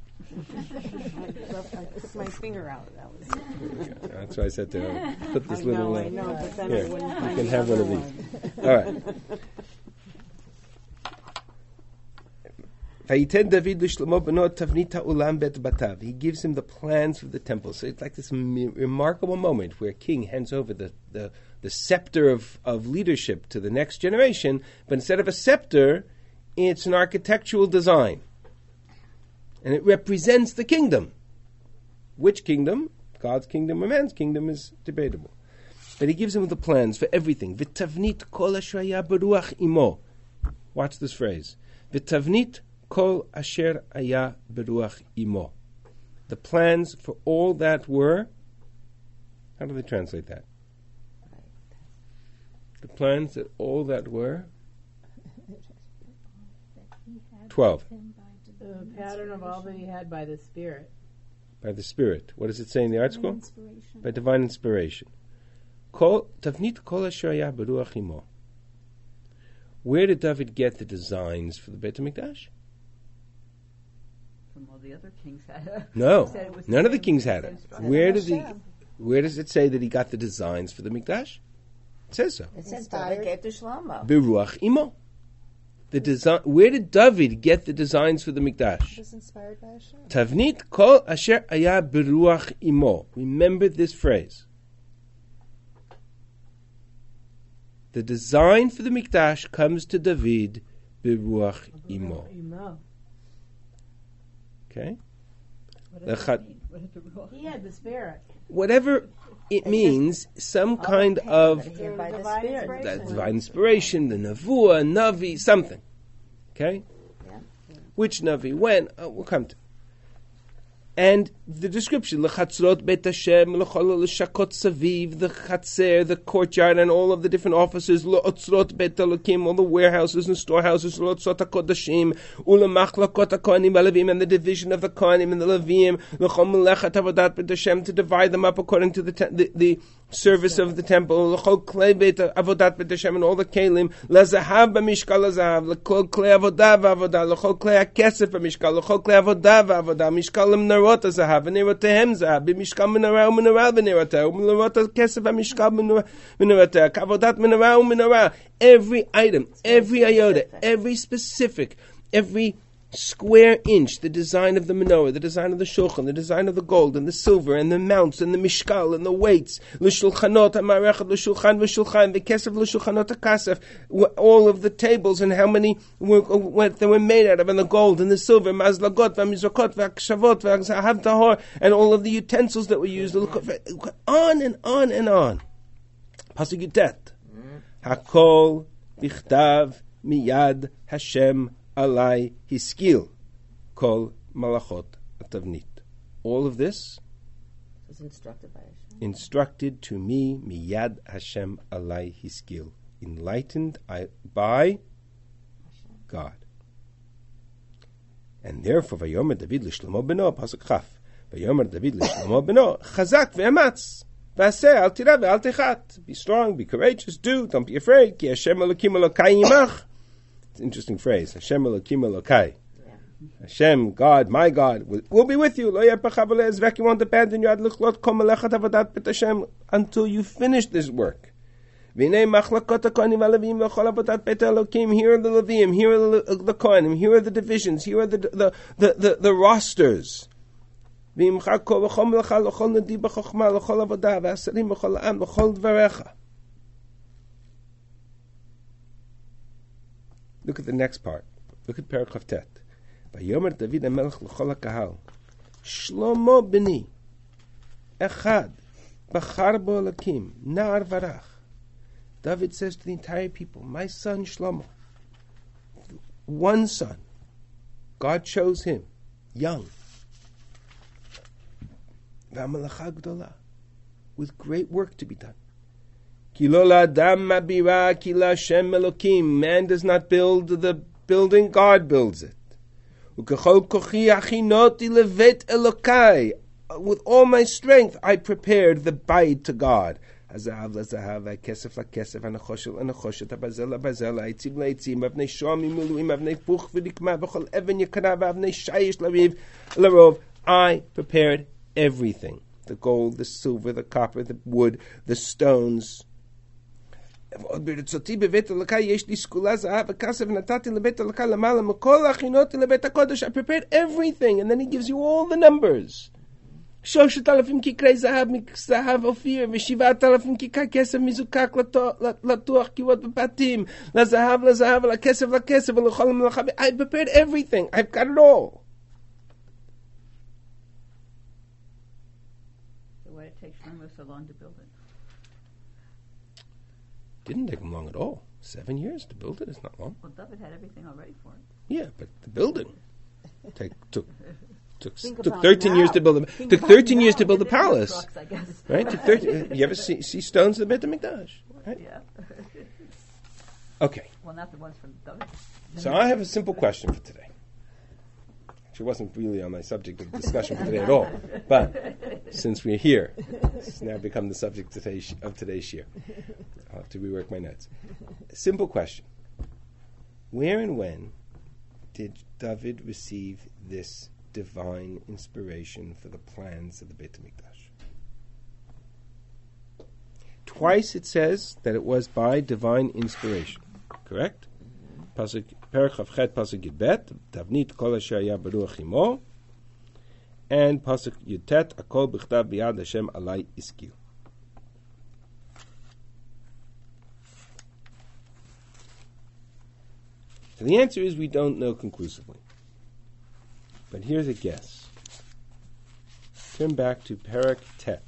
I, I put my finger out. That was. That's why I said to her, put this I little. know, uh, I know, but then here, I wouldn't you find can the have one other of these. All right. Vayiten David l'shlomo beno tavnit ha'olam bet batav. He gives him the plans for the temple. So it's like this me- remarkable moment where a king hands over the, the, the scepter of, of leadership to the next generation, but instead of a scepter, it's an architectural design. And it represents the kingdom. Which kingdom? God's kingdom or man's kingdom is debatable. But he gives him the plans for everything. V'tavnit kol asher haya beruach imo. Watch this phrase. V'tavnit kol asher haya beruach imo. The plans for all that were. How do they translate that? The plans that all that were. Twelve. The pattern of all that he had by the Spirit. By the Spirit. What does it say in the art school? By divine inspiration. Kol tavnit kol asher haya beruach imo. Where did David get the designs for the Beit HaMikdash? From all the other kings had. No, Said it was none of the same- kings had same it. structure. Where did he? Hashem. Where does it say that he got the designs for the Mikdash? It says so. It says Inspired. David gave to Shlomo. Beruach imo. The design. Where did David get the designs for the It Mikdash? was inspired by Hashem. Tavnit kol asher haya beruach imo. Remember this phrase. The design for the Mikdash comes to David beruach imo. Imo. Okay. What The does chat- that mean? What is the rule? He had the spirit. Whatever it means, some kind of Here by the Divine Spirit. inspiration. that divine inspiration, the Nevuah, Navi, something. Okay? Which Navi, when? Uh, we'll come to. And the description, L'chatzrot bet Hashem, l'chol l'shakot saviv, the chatzer, the courtyard, and all of the different offices, l'otzrot bet Elokim, all the warehouses and storehouses, l'otzrot hakodashim, u'lemachlakot hakohanim v'levim, and the division of the kohanim and the levim, l'chol melechat avodat bet Hashem, to divide them up according to the te- the, the service of the temple, l'chol klei bet avodat bet Hashem, and all the kelim, l'zahav b'mishkal l'zahav, l'chol klei avodah v'avodah, l'chol klei hakesef b'mishkal, l'chol klei avodah v'avodah, mishkal l'mnarot zahav, v'nerotehem zahav, b'mishkal menorah u'menorah v'nerotah, u'menorot hakesef b'mishkal menorotah, k'avodat menorah u'menorah, every item, every iota, every specific, every square inch, the design of the menorah, the design of the shulchan, the design of the gold and the silver and the mounts and the mishkal and the weights, l'shulchanot ha'marechet l'shulchan v'shulchan v'kesef l'shulchanot ha'kasef, all of the tables and how many were, what they were made out of, and the gold and the silver, mazlagot v'mizrakot v'akshavot v'zahav tahor, and all of the utensils that were used, on and on and on. Pasuk Yutet, hakol bichtav miyad Hashem alai hiskil kol malachot atavnit. All of this was instructed by Hashem. instructed to me miyad Hashem alai hiskil, enlightened I, by God. And therefore, vayomer David l'shlomo beno, pasuk chaf, vayomer David l'shlomo beno, chazak ve'amatz, v'aseh al tira ve'al techat. Be strong, be courageous, do, don't be afraid, ki Hashem Elokim Elokai yimach. It's an interesting phrase. Hashem Elokim Elokai. Hashem, God, my God, will, will be with you. Lo yepacha v'lo yezvek. You won't abandon your ad l'chlot kol melechat avodat bet Hashem until you finish this work. V'nei machlakot hakohanim v'alevim v'chol avodat bet Elokim. Here are the levim. Here are the, the kohanim. Here are the divisions. Here are the the the the, the rosters. V'imcha kol v'chol melecha l'chol nadi b'chochma l'chol avodah v'asarim v'chol am v'chol dvarecha. Look at the next part. Look at Perek Tet. Vayomer David HaMelech l'chol HaKahal, Shlomo b'ni, echad, bachar bo Elokim, na'ar varach. David says to the entire people, my son Shlomo, one son, God chose him, young, v'amelacha gdola, with great work to be done. Man does not build the building, God builds it. With all my strength, I prepared the bayit to God. הזהב לזהב, הכסף לכסף, הנחושת לנחושת, הברזל לברזל, העצים לעצים, אבני שום ממילואים, אבני פוך ונקמה, וכל אבן יקרה, ואבני שיש לריב, לרוב. I prepared everything. The gold, the silver, the copper, the wood, the stones. ברצותי בבית אלוקי יש לי סגולה זהב וכסף ונתתי לבית אלוקי למעלה מכל הכינותי לבית הקודש. I prepared everything, and then he gives you all the numbers. שלושת אלפים כיכרי זהב מזהב אופיר ושבעת אלפים כיכר כסף מזוקק לטוח קירות בבתים לזהב לזהב לכסף לכסף ולכל מלאכה. I prepared everything. I've got it all. So why did it take Shlomo so long to build it? Didn't take him long at all. Seven years to build it is not long. Well, David had everything all ready for it. Yeah, but the building take, took took Think took about thirteen years now. to build a Think took about thirteen now. years to build a They didn't have palace. trucks, I guess. Right? Took thirteen. You ever see see stones in the Beit HaMikdash? Right? Yeah. Okay. Well, not the ones from David. So I have a simple question for today. Actually, it wasn't really on my subject of discussion for today at all. But since we're here, it's now become the subject of today's, of today's year. I'll have to rework my notes. A simple question. Where and when did David receive this divine inspiration for the plans of the Beit HaMikdash? Twice it says that it was by divine inspiration. Correct? Pasuk Perek Chavchet Pasuk Yudbet Tavnit Kol Asher Haya Baruch Imo, and Pasuk Yutet Akol B'chtav B'yad Hashem Alai Iskil. So the answer is we don't know conclusively. But here's a guess. turn back to Perek Tet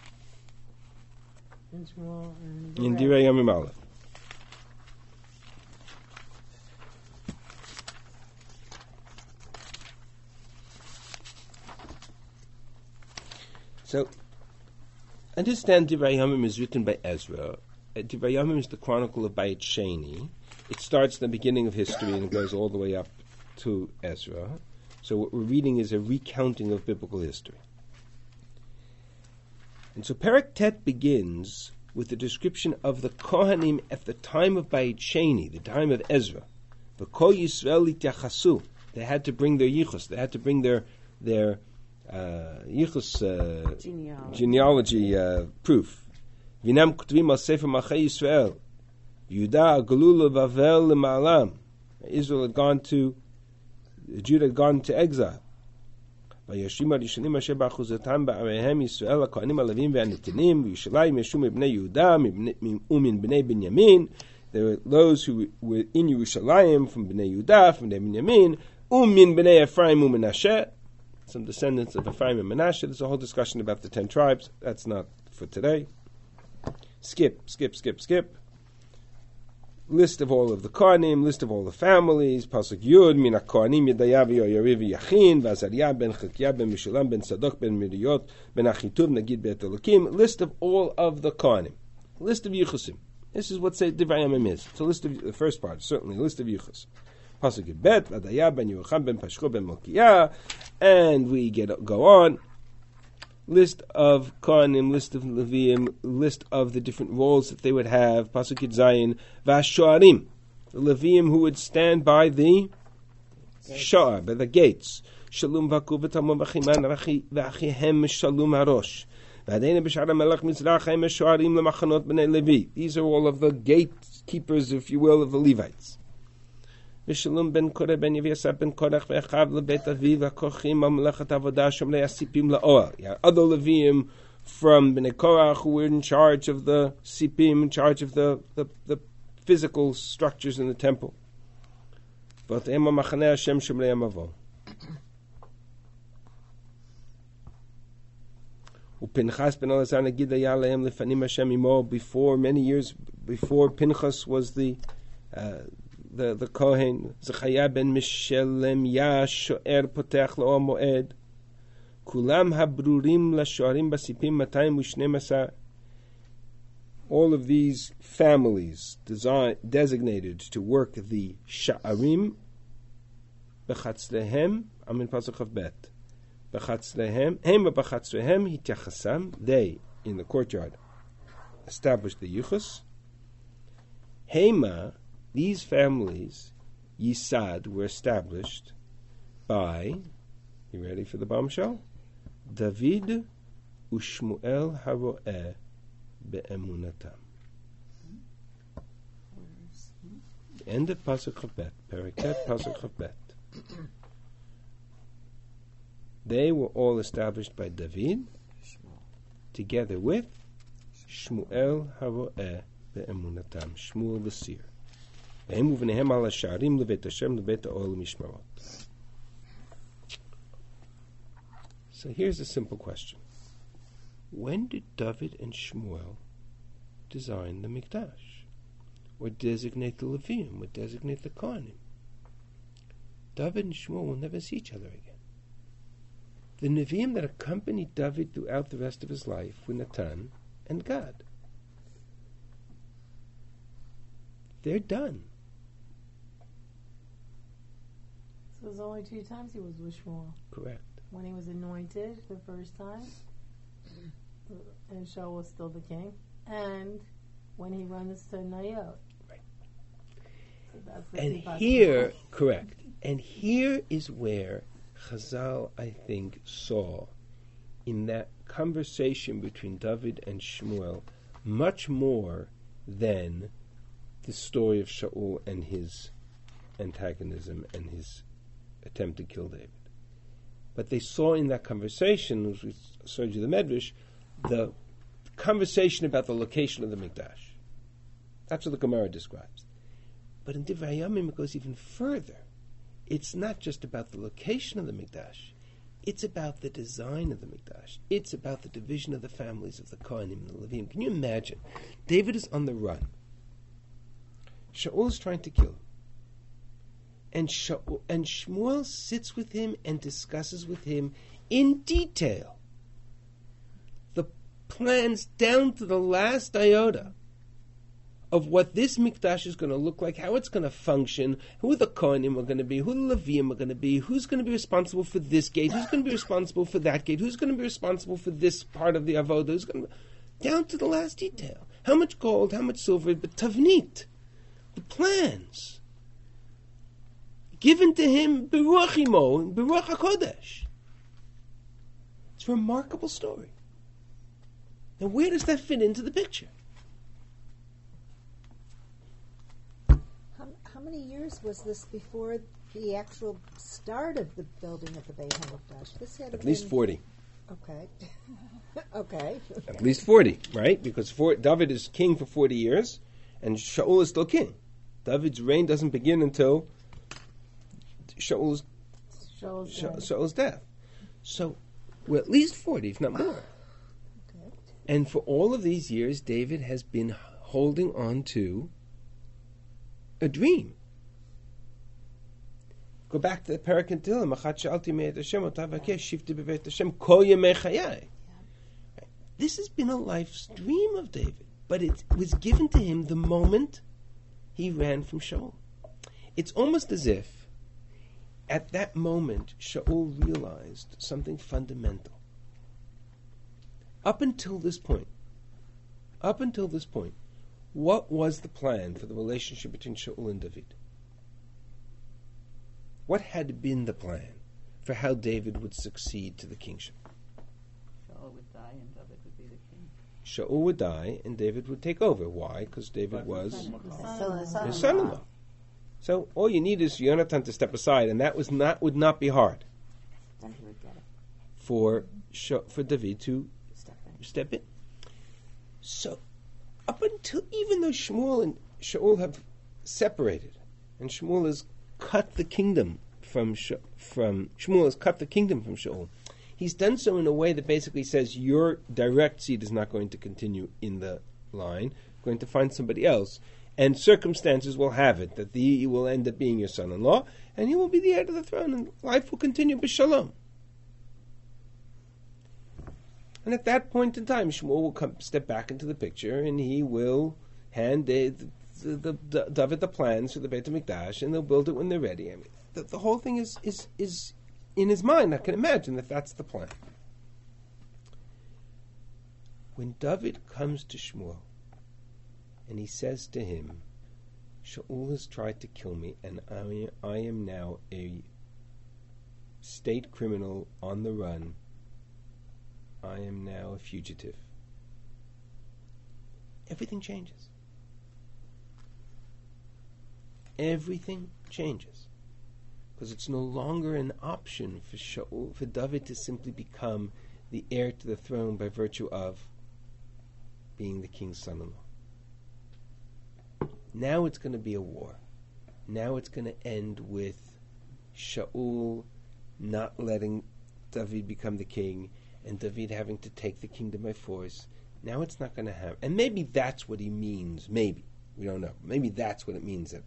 And Shmuel and in Direi. Direi Yamim Aleph. So, understand Divrei Yamim is written by Ezra. Uh, Divrei Yamim is the chronicle of Bayit Sheni. It starts in the beginning of history and it goes all the way up to Ezra. So what we're reading is a recounting of biblical history. And so Perek Tet begins with the description of the Kohanim at the time of Bayit Sheni, the time of Ezra. The Kol Yisrael Lityachasu. They had to bring their yichus. They had to bring their their uh, yichus uh, Genealogy. genealogy uh, proof. Vinam kutvim al Sefer Malchei Yisrael. Yehuda Galula Vavel L'Ma'alam. Israel had gone to, Judah had gone to exile. וישרים הראשונים אשר באחוזתם בעריהם ישראל הכהנים הלווים והנתינים וירושלים ישו מבני יהודה ומן בני בנימין. There were those who were in Yerushalayim from Bnei Yehuda, from Bnei Binyamin, umin Bnei Ephraim u'Menashe, some descendants of Ephraim and Menashe. There's a whole discussion about the ten tribes. That's not for today. Skip, skip, skip, skip. List of all of the Kohanim, list of all the families. Pasuk Yud, Min HaKohanim Yedaya v'Yoyariv Yachin, v'Azariah ben Chilkiah ben Meshulam ben Tzadok ben Miriot ben Achituv Nagid bet Elokim. List of all of the Kohanim. List of Yichusim. This is what say Divrei Yamim is. It's a list of the first part, certainly a list of Yichus. Pasuk Yud Bet, Adaya ben Yerucham ben Pashchu ben Malkiah, and we get go on. List of Kohanim, list of Leviim, list of the different roles that they would have. Pasuk Yud Zayin, Vashoarim, the Leviim who would stand by the Sha'ar, by the gates. Shalom vaku v'tamon v'chiman v'achihem shalom harosh. These are all of the gatekeepers, if you will, of the Levites. Vishalom ben Koreh ben Yeviasap ben Korach ve'echav lebet aviv ha'kochim ha'melechet avodah shomrei asipim la'oel. Yeah, other Leviim from Bnei Korach who were in charge of the sipim, in charge of the, the, the physical structures in the temple. V'oteim ha'machaneh Hashem shomrei ha'mavon. Pinchas ben Elazar Nagid Yaleim Lefanim Hashem Imo. Before many years before Pinchas was the uh, the the Kohen. Zechariah ben Mishelem Ya Shoer Potech Lo Moed. Kulam Habrurim LaShoarim Basipim Matayim Ushnem Asar. All of these families design, designated to work the Sha'arim Bechatzlehem. I'm in Pasuk of Bet. They, in the courtyard, established the Yuchus. Hema, these families, Yisad, were established by, you ready for the bombshell? David u'Shmuel haro'eh be'emunatam. End of Pasuk Chavbet, Periket Pasuk Chavbet. They were all established by David, together with Shmuel haro'eh be'emunatam, Shmuel the seer. So here's a simple question. When did David and Shmuel design the Mikdash? Or designate the Levium? Or designate the Kohanim? David and Shmuel will never see each other again. The Nevi'im that accompanied David throughout the rest of his life were Natan and Gad. They're done. So there's only two times he was with Shmuel. Correct. When he was anointed the first time, and Shaul was still the king, and when he runs to Nayot. Right. So that's the And two here, possibilities. correct, and here is where Chazal, I think, saw in that conversation between David and Shmuel much more than the story of Shaul and his antagonism and his attempt to kill David. But they saw in that conversation, as we showed you the Medrash, the conversation about the location of the Mikdash. That's what the Gemara describes. But in Divrei Yamim it goes even further. It's not just about the location of the Mikdash. It's about the design of the Mikdash. It's about the division of the families of the Kohanim and the Levim. Can you imagine? David is on the run. Shaul is trying to kill him. And, Shaul, and Shmuel sits with him and discusses with him in detail the plans down to the last iota of what this Mikdash is going to look like, how it's going to function, who the Kohanim are going to be, who the Levim are going to be, who's going to be responsible for this gate, who's going to be responsible for that gate, who's going to be responsible for this part of the Avodah, who's going to be, down to the last detail. How much gold, how much silver, but Tavnit, the plans, given to him Beruach Imo, Beruach HaKodesh. It's a remarkable story. Now where does that fit into the picture? How many years was this before the actual start of the building of the Beit HaMikdash? This had At least forty. Okay. okay. At least forty, right? Because for, David is king for forty years, and Shaul is still king. David's reign doesn't begin until Shaul's, Shaul's Sha- death. Shaul's death. So, we're at least forty, if not more. Okay. And for all of these years, David has been holding on to a dream. Go back to the Perek in Tehillim. Achat she'alti me'et Hashem, ota v'akesh, shivti b'vet Hashem, kol yemei chayai. This has been a life's dream of David, but it was given to him the moment he ran from Shaul. It's almost as if, at that moment, Shaul realized something fundamental. Up until this point, up until this point, what was the plan for the relationship between Shaul and David? What had been the plan for how David would succeed to the kingship? Shaul would die and David would be the king. Shaul would die and David would take over. Why? Because David was Son-in-law. his son-in-law. So all you need is Yonatan to step aside, and that was not would not be hard Then he would get it. for Sha- for David to Step in. step in. So up until, even though Shmuel and Shaul have separated, and Shmuel has cut the kingdom from Sh- from Shmuel has cut the kingdom from Shaul, he's done so in a way that basically says your direct seed is not going to continue in the line, going to find somebody else, and circumstances will have it that the, he will end up being your son-in-law, and he will be the heir to the throne, and life will continue b'shalom. And at that point in time, Shmuel will come, step back into the picture, and he will hand the, the, the, the, David the plans for the Beit HaMikdash, and they'll build it when they're ready. I mean, the, the whole thing is, is, is in his mind. I can imagine that that's the plan. When David comes to Shmuel, and he says to him, Shaul has tried to kill me, and I, I am now a state criminal on the run. I am now a fugitive. Everything changes. Everything changes. Because it's no longer an option for Shaul, for David to simply become the heir to the throne by virtue of being the king's son-in-law. Now it's going to be a war. Now it's going to end with Shaul not letting David become the king, and David having to take the kingdom by force. Now it's not going to happen. And maybe that's what he means. Maybe. We don't know. Maybe that's what it means that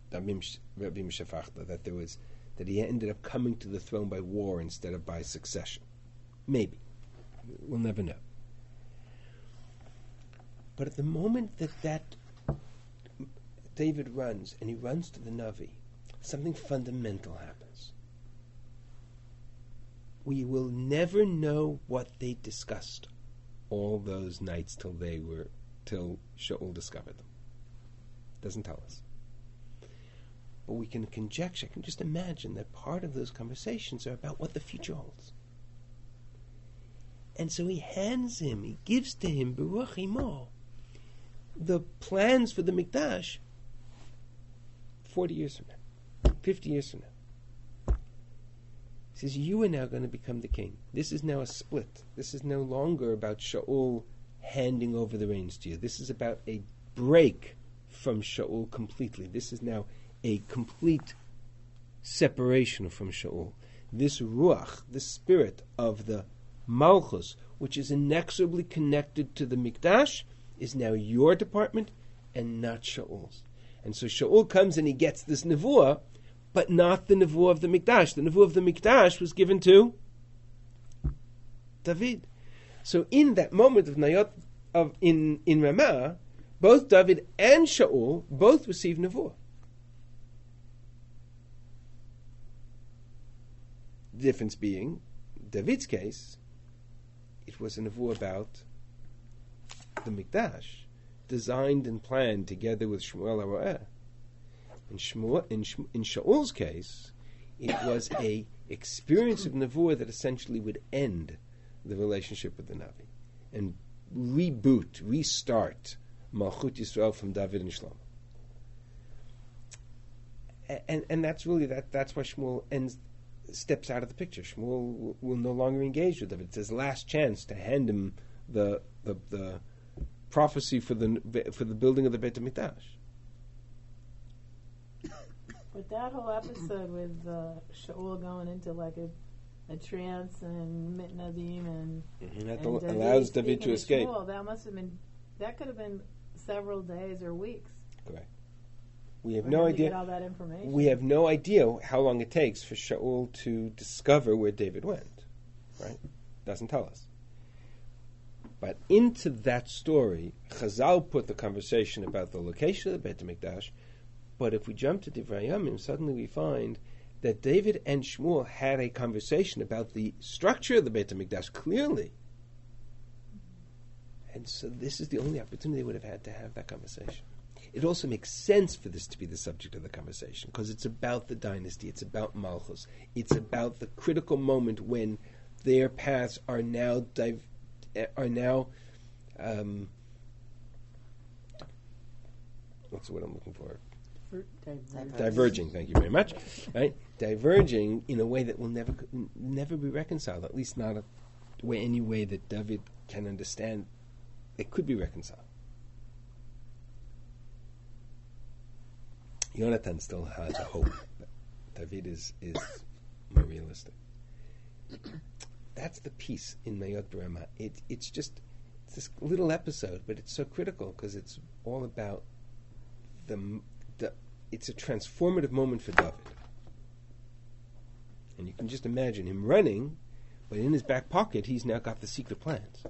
that there was that he ended up coming to the throne by war instead of by succession. Maybe. We'll never know. But at the moment that that David runs, and he runs to the Navi, something fundamental happens. We will never know what they discussed all those nights till they were till Shaul discovered them. Doesn't tell us. But we can conjecture, I can just imagine that part of those conversations are about what the future holds. And so he hands him, he gives to him, Beruach Imo, the plans for the Mikdash forty years from now, fifty years from now. He says, you are now going to become the king. This is now a split. This is no longer about Shaul handing over the reins to you. This is about a break from Shaul completely. This is now a complete separation from Shaul. this ruach, this spirit of the Malchus, which is inexorably connected to the Mikdash, is now your department and not Shaul's. And so Shaul comes and he gets this nevuah, but not the nevuah of the Mikdash. The nevuah of the Mikdash was given to David. So in that moment of Nayot of in, in Ramah, both David and Shaul both receive nevuah. The difference being, David's case, it was a nevuah about the Mikdash, designed and planned together with Shmuel HaRo'eh. In, Shmuel, in, Sh, in Shaul's case, it was a experience of nevuah that essentially would end the relationship with the Navi and reboot, restart Malchut Yisrael from David and Shlomo. And and that's really that. That's why Shmuel ends, steps out of the picture. Shmuel will, will no longer engage with David. It's his last chance to hand him the the, the prophecy for the for the building of the Beit HaMikdash. But that whole episode with uh, Shaul going into like a, a trance and Mitnadim and, Mm-hmm. That and al- allows David speaking to escape. Shmuel, that must have been that could have been several days or weeks. Correct. We have for no him to get idea. all that information. We have no idea how long it takes for Shaul to discover where David went. Right? Doesn't tell us. But into that story, Chazal put the conversation about the location of the Beit HaMikdash. But if we jump to Divrei Yamim, suddenly we find that David and Shmuel had a conversation about the structure of the Beit HaMikdash clearly. And so this is the only opportunity they would have had to have that conversation. It also makes sense for this to be the subject of the conversation because it's about the dynasty, it's about Malchus, it's about the critical moment when their paths are now div- are now um, what's the word I'm looking for? Diverging. Thank you very much. Right, diverging in a way that will never never be reconciled. At least not a way, any way that David can understand. It could be reconciled. Yonatan still has a hope. David is is more realistic. That's the piece in Nayot B'Ramah. It it's just it's this little episode, but it's so critical because it's all about the. The, it's a transformative moment for David. And you can just imagine him running, but in his back pocket, he's now got the secret plans.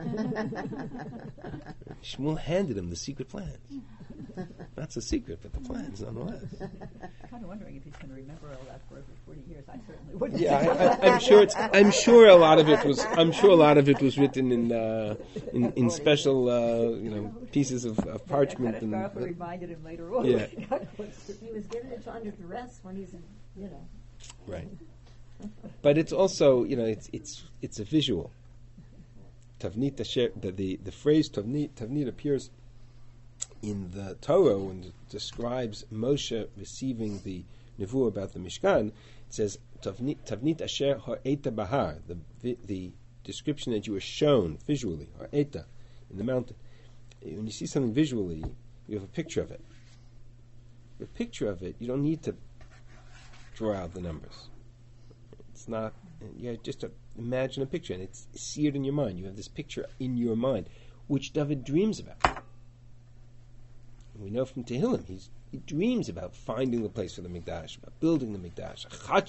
Shmuel handed him the secret plans. That's a secret, but the plans nonetheless. I'm kind of wondering if he's going to remember all that for over forty years. I certainly wouldn't. Yeah, I, I, I'm sure it's. I'm sure a lot of it was. I'm sure a lot of it was written in uh, in, in special, uh, you know, pieces of, of parchment. That And, kind of uh, reminded him later on. Yeah. He was given it under duress when he's, you know. right. But it's also, you know, it's it's it's a visual. Tavnit Asher, the, the the phrase Tavnit Tavnit appears in the Torah when it describes Moshe receiving the nevuah about the Mishkan. It says Tavnit Tavnit Asher Ha'eta Bahar, the vi- the description that you were shown visually, Ha'eta, in the mountain. When you see something visually, you have a picture of it. The picture of it, you don't need to draw out the numbers. It's not. You have just to imagine a picture, and it's seared in your mind. You have this picture in your mind, which David dreams about. And we know from Tehillim, he's, he dreams about finding the place for the Mikdash, about building the Mikdash.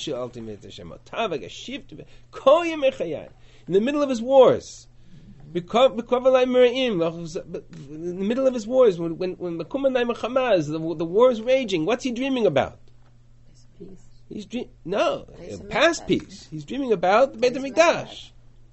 In the middle of his wars, in the middle of his wars, when when, when the the, the war is raging, what's he dreaming about? Peace. He's dream no uh, past peace. He's dreaming about the Beit HaMikdash.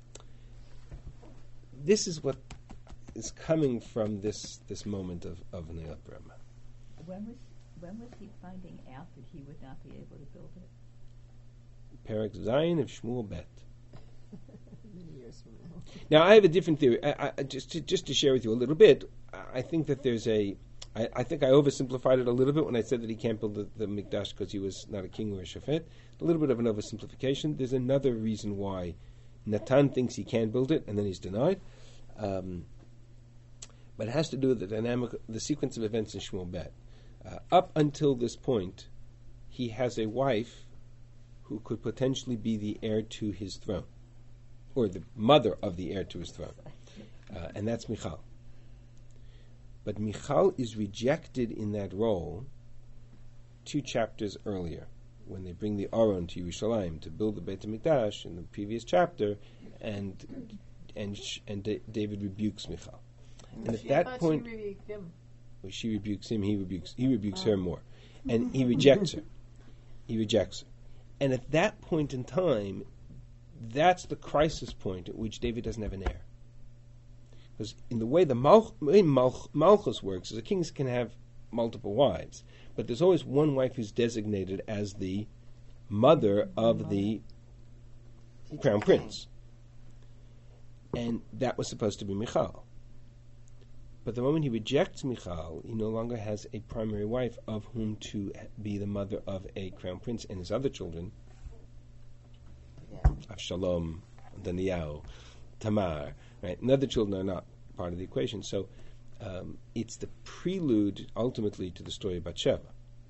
This is what is coming from this this moment of of Nayot B'Ramah. When was when was he finding out that he would not be able to build it? Perek Zayin of Shmuel Bet. Many years from now. Now I have a different theory. I, I, just to, just to share with you a little bit. I think that there's a. I, I think I oversimplified it a little bit when I said that he can't build the, the Mikdash because he was not a king or a shafet. A little bit of an oversimplification. There's another reason why Natan thinks he can build it and then he's denied. Um, but it has to do with the dynamic, the sequence of events in Shmuel Bet. Uh, up until this point, he has a wife who could potentially be the heir to his throne, or the mother of the heir to his throne, uh, and that's Michal. But Michal is rejected in that role two chapters earlier, when they bring the Aron to Yerushalayim to build the Beit HaMikdash in the previous chapter, and and and D- David rebukes Michal. And at She- that I thought point, she rebuked him. well, she rebukes him. He rebukes. He rebukes her more, and he rejects her. He rejects her. And at that point in time, that's the crisis point at which David doesn't have an heir. Because in the way the Mal- way Mal- Malchus works, is the kings can have multiple wives, but there's always one wife who's designated as the mother of the crown prince. And that was supposed to be Michal. But the moment he rejects Michal, he no longer has a primary wife of whom to be the mother of a crown prince and his other children, Avshalom, Daniel, Tamar, right? And other children are not part of the equation. So um, it's the prelude, ultimately, to the story of Bathsheba.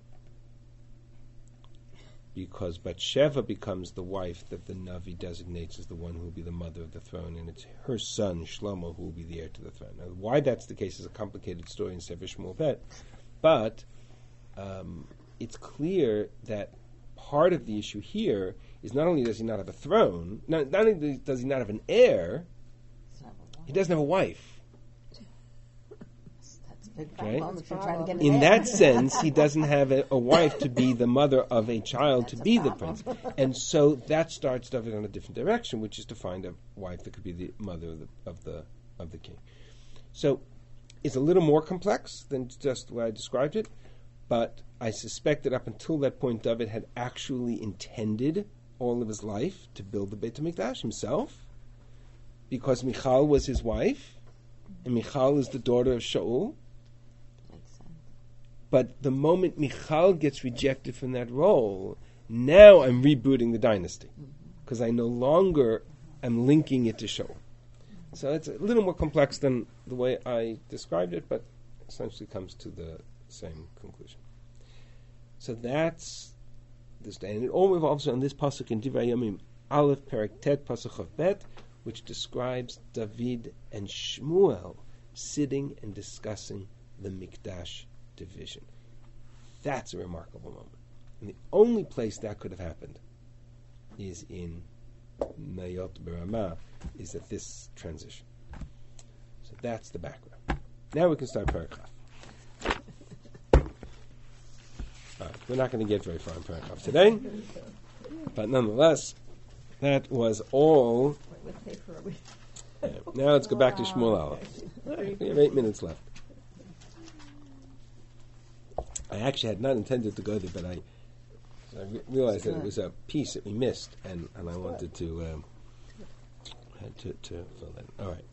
Because Bathsheba becomes the wife that the Navi designates as the one who will be the mother of the throne, and it's her son, Shlomo, who will be the heir to the throne. Now, why that's the case is a complicated story in Sefer Shmuel Bet, but um, it's clear that part of the issue here is not only does he not have a throne, not, not only does he not have an heir, he doesn't have a wife. That's a big Right? problem if you're trying to get an In heir. that sense, he doesn't have a, a wife to be the mother of a child to be the prince. And so that starts David on a different direction, which is to find a wife that could be the mother of the of the, of the king. So it's a little more complex than just the way I described it, but I suspect that up until that point, David had actually intended all of his life to build the Beit HaMikdash himself, because Michal was his wife, and Michal is the daughter of Shaul. But the moment Michal gets rejected from that role, now I'm rebooting the dynasty, because I no longer am linking it to Shaul. So it's a little more complex than the way I described it, but essentially comes to the same conclusion. So that's this day. And it all revolves on this pasuk in Divrei Yomim, Aleph Perek Tet Pasuk Chav Bet, which describes David and Shmuel sitting and discussing the Mikdash division. That's a remarkable moment. And the only place that could have happened is in Nayot B'Ramah, is at this transition. So that's the background. Now we can start Paragraph. All right, we're not going to get very far in Paragraph today, but nonetheless, that was all. What paper are we? Yeah. Now let's go back to Shmuel Aleph. All right, we have eight minutes left. I actually had not intended to go there, but I, I re- realized that it was a piece that we missed, and, and I wanted to, um, had to to fill in. All right.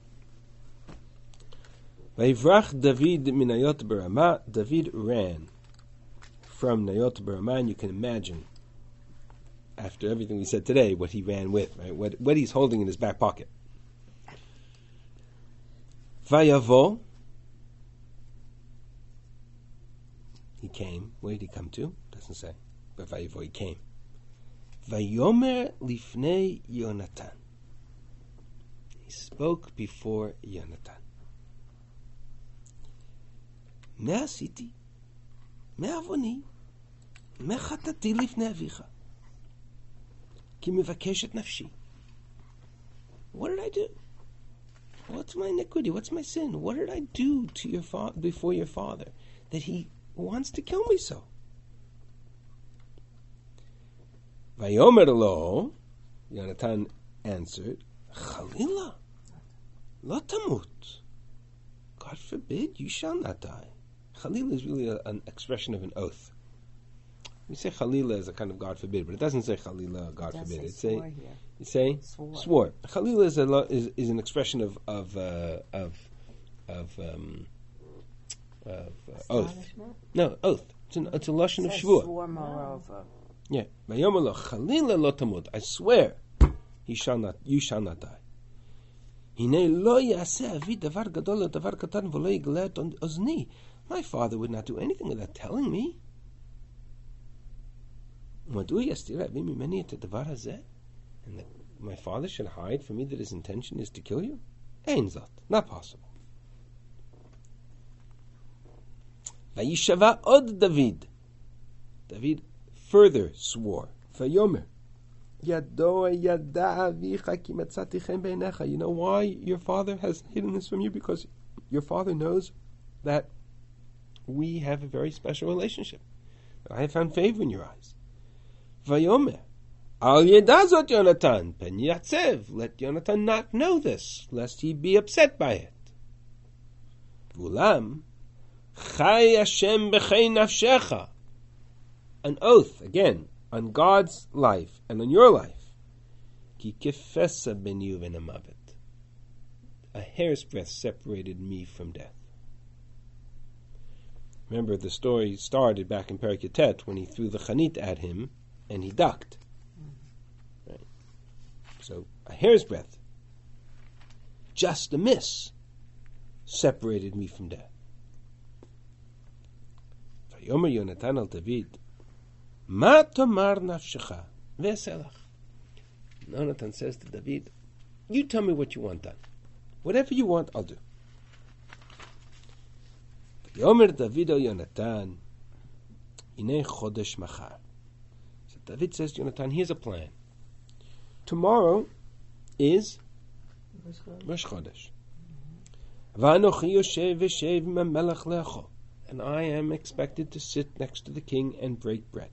Vayivrach David min Nayot B'Ramah. David ran from Nayot B'Ramah, and you can imagine, after everything we said today, what he ran with, right? What what he's holding in his back pocket. Vayavo. He came. Where did he come to? Doesn't say. But Vayavo, he came. Vayomer lifnei Yonatan. He spoke before Yonatan. Me'asiti, me'avoni, me'chatati lifnei avicha. Ki mevakeshet nafshi. What did I do? What's my iniquity? What's my sin? What did I do to your fa- before your father that he wants to kill me so? Vayomer lo, Yonatan answered, Chalila, lo tamut. God forbid, you shall not die. Chalila is really a, an expression of an oath. We say Chalila as a kind of God forbid, but it doesn't say Chalila, God It does forbid. say It's say, swore here. you say Swore. swore. Chalila is a lo- is, is an expression of of uh, of of um, of uh, oath. Astonishment? No, oath. It's an it's a lashon of Says shvuah. swore moreover. Yeah. Vayomer lo Chalila lo tamut. I swear, he shall not. You shall not die. Hine lo yaseh avi davar gadol davar katan v'lo yigla et ozni. My father would not do anything without telling me. ומדוע יסתיר אבי ממני את הדבר הזה? And that my father should hide from me that his intention is to kill you? אין זאת, not possible. וישבע עוד דוד. David further swore, ויאמר, ידוע ידע אביך כי מצאתי חן בעיניך. You know why your father has hidden this from you? Because your father knows that we have a very special relationship. I have found favor in your eyes. ויאמר, אל ידע זאת יונתן, פן יעצב. Let Yonatan not know this, lest he be upset by it. ואולם, חי השם בחי נפשך. An oath, again, on God's life and on your life. כי כפסע ביני ובין המוות. A hair's breadth separated me from death. Remember, the story started back in Perek Yatet when he threw the chanit at him and he ducked. Right. So, a hair's breadth, just a miss, separated me from death. Vayomer Yonatan al David, Ma tomar nafshecha ve'eselach. Yonatan says to David, you tell me what you want done. Whatever you want, I'll do. Yomer David el Yonatan, Inei chodesh machar. So David says to Yonatan, here's a plan. Tomorrow is Rosh Chodesh. V'anochi yoshev v'shev memelech le'achol. And I am expected to sit next to the king and break bread.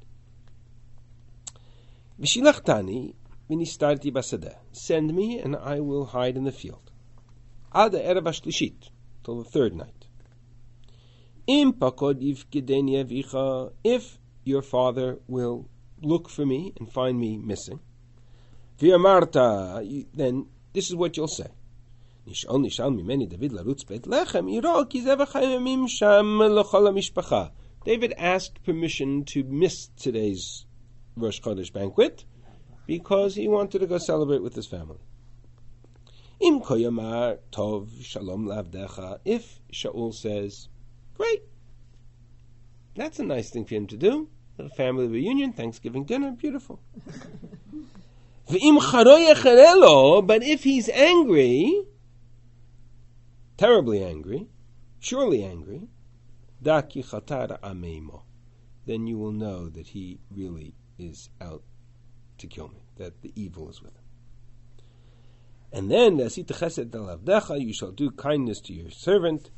V'shilachtani v'nistarti basadeh. Send me and I will hide in the field. Ad erev hashlishit, till the third night. Im pakod yifkedeni avicha, if your father will look for me and find me missing. V'yamarta, then this is what you'll say. Nishol nishal mimeni David larutz beit lechem yiro ki zeh v'chayimim sham l'chol ha'mishpacha. David asked permission to miss today's Rosh Chodesh banquet because he wanted to go celebrate with his family. Im koyamar tov shalom lavdecha. If Shaul says, great, that's a nice thing for him to do. A family reunion, Thanksgiving dinner, beautiful. V'im charo yecharelo, but if he's angry, terribly angry, surely angry, da ki chatar ameimo, then you will know that he really is out to kill me, that the evil is with him. And then, you shall do kindness to your servant.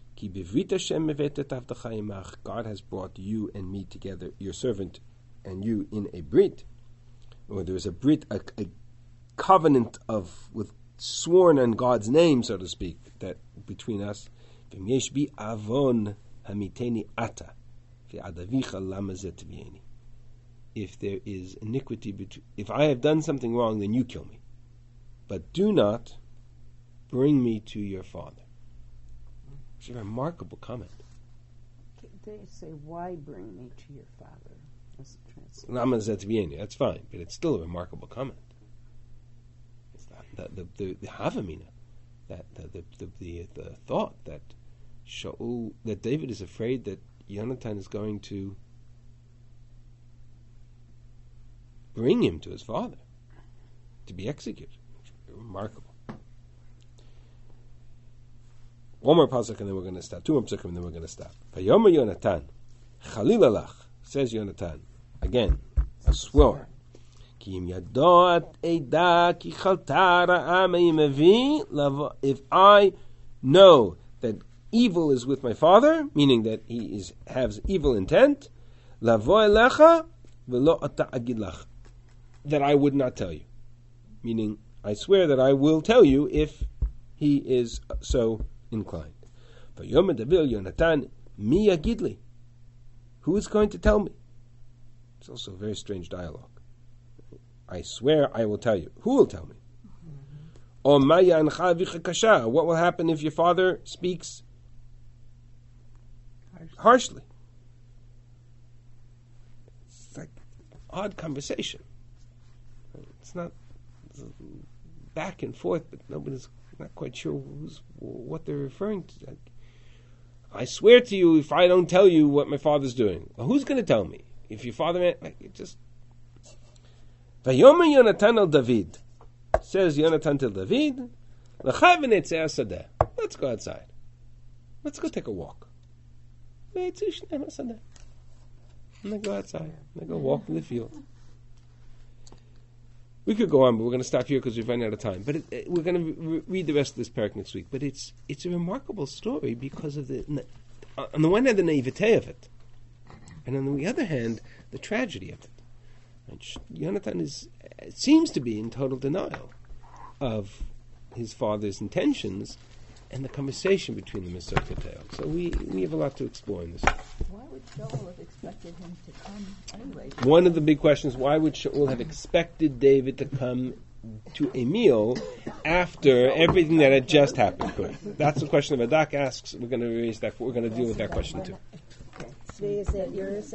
God has brought you and me together, your servant and you, in a brit, or there is a brit, a, a covenant of with sworn on God's name, so to speak, that between us. If there is iniquity between, if I have done something wrong, then you kill me. But do not bring me to your father. It's a remarkable comment. They say, why bring me to your father? That's the translation. That's fine, but it's still a remarkable comment. It's not, the, the, the, the Havamina, that the the, the the the thought that Shaul, that David is afraid that Yonatan is going to bring him to his father to be executed. Remarkable. One more pasuk and then we're going to stop. Two more pasuk and then we're going to stop. Vayomer Yonatan, Chalilalach, says Yonatan again, a swore. If I know that evil is with my father, meaning that he is has evil intent, that I would not tell you. Meaning, I swear that I will tell you if he is so inclined. Vayomer David Yonatan, mi yagidli. Who is going to tell me? It's also a very strange dialogue. I swear I will tell you. Who will tell me? Or maya ancha avicha kasha. What will happen if your father speaks harshly? It's like an odd conversation. It's not it's back and forth, but nobody's not quite sure who's, what they're referring to. Like, I swear to you, if I don't tell you what my father's doing, well, who's going to tell me? If your father, like, it just Vayomer Yonatan al David. Says Yonatan to David, L'chai v'netzeh hasadeh. Let's go outside. Let's go take a walk. V'yetzu shneim hasadeh. And they go outside. And they go walk in the field. We could go on, but we're going to stop here because we've run out of time. But it, it, we're going to re- read the rest of this parak next week. But it's it's a remarkable story because of the, na- on the one hand, the naivete of it, and on the other hand, the tragedy of it. And Yonatan is seems to be in total denial of his father's intentions, and the conversation between them is so curtailed. So we, we have a lot to explore in this. Why would Shaul have expected him to come anyway? One of the big questions, why would Shaul have expected David to come to a meal after everything that had just happened? Correct. That's the question that Adak asks. We're going to raise that. We're going to deal with that question too. Zvi, is that yours?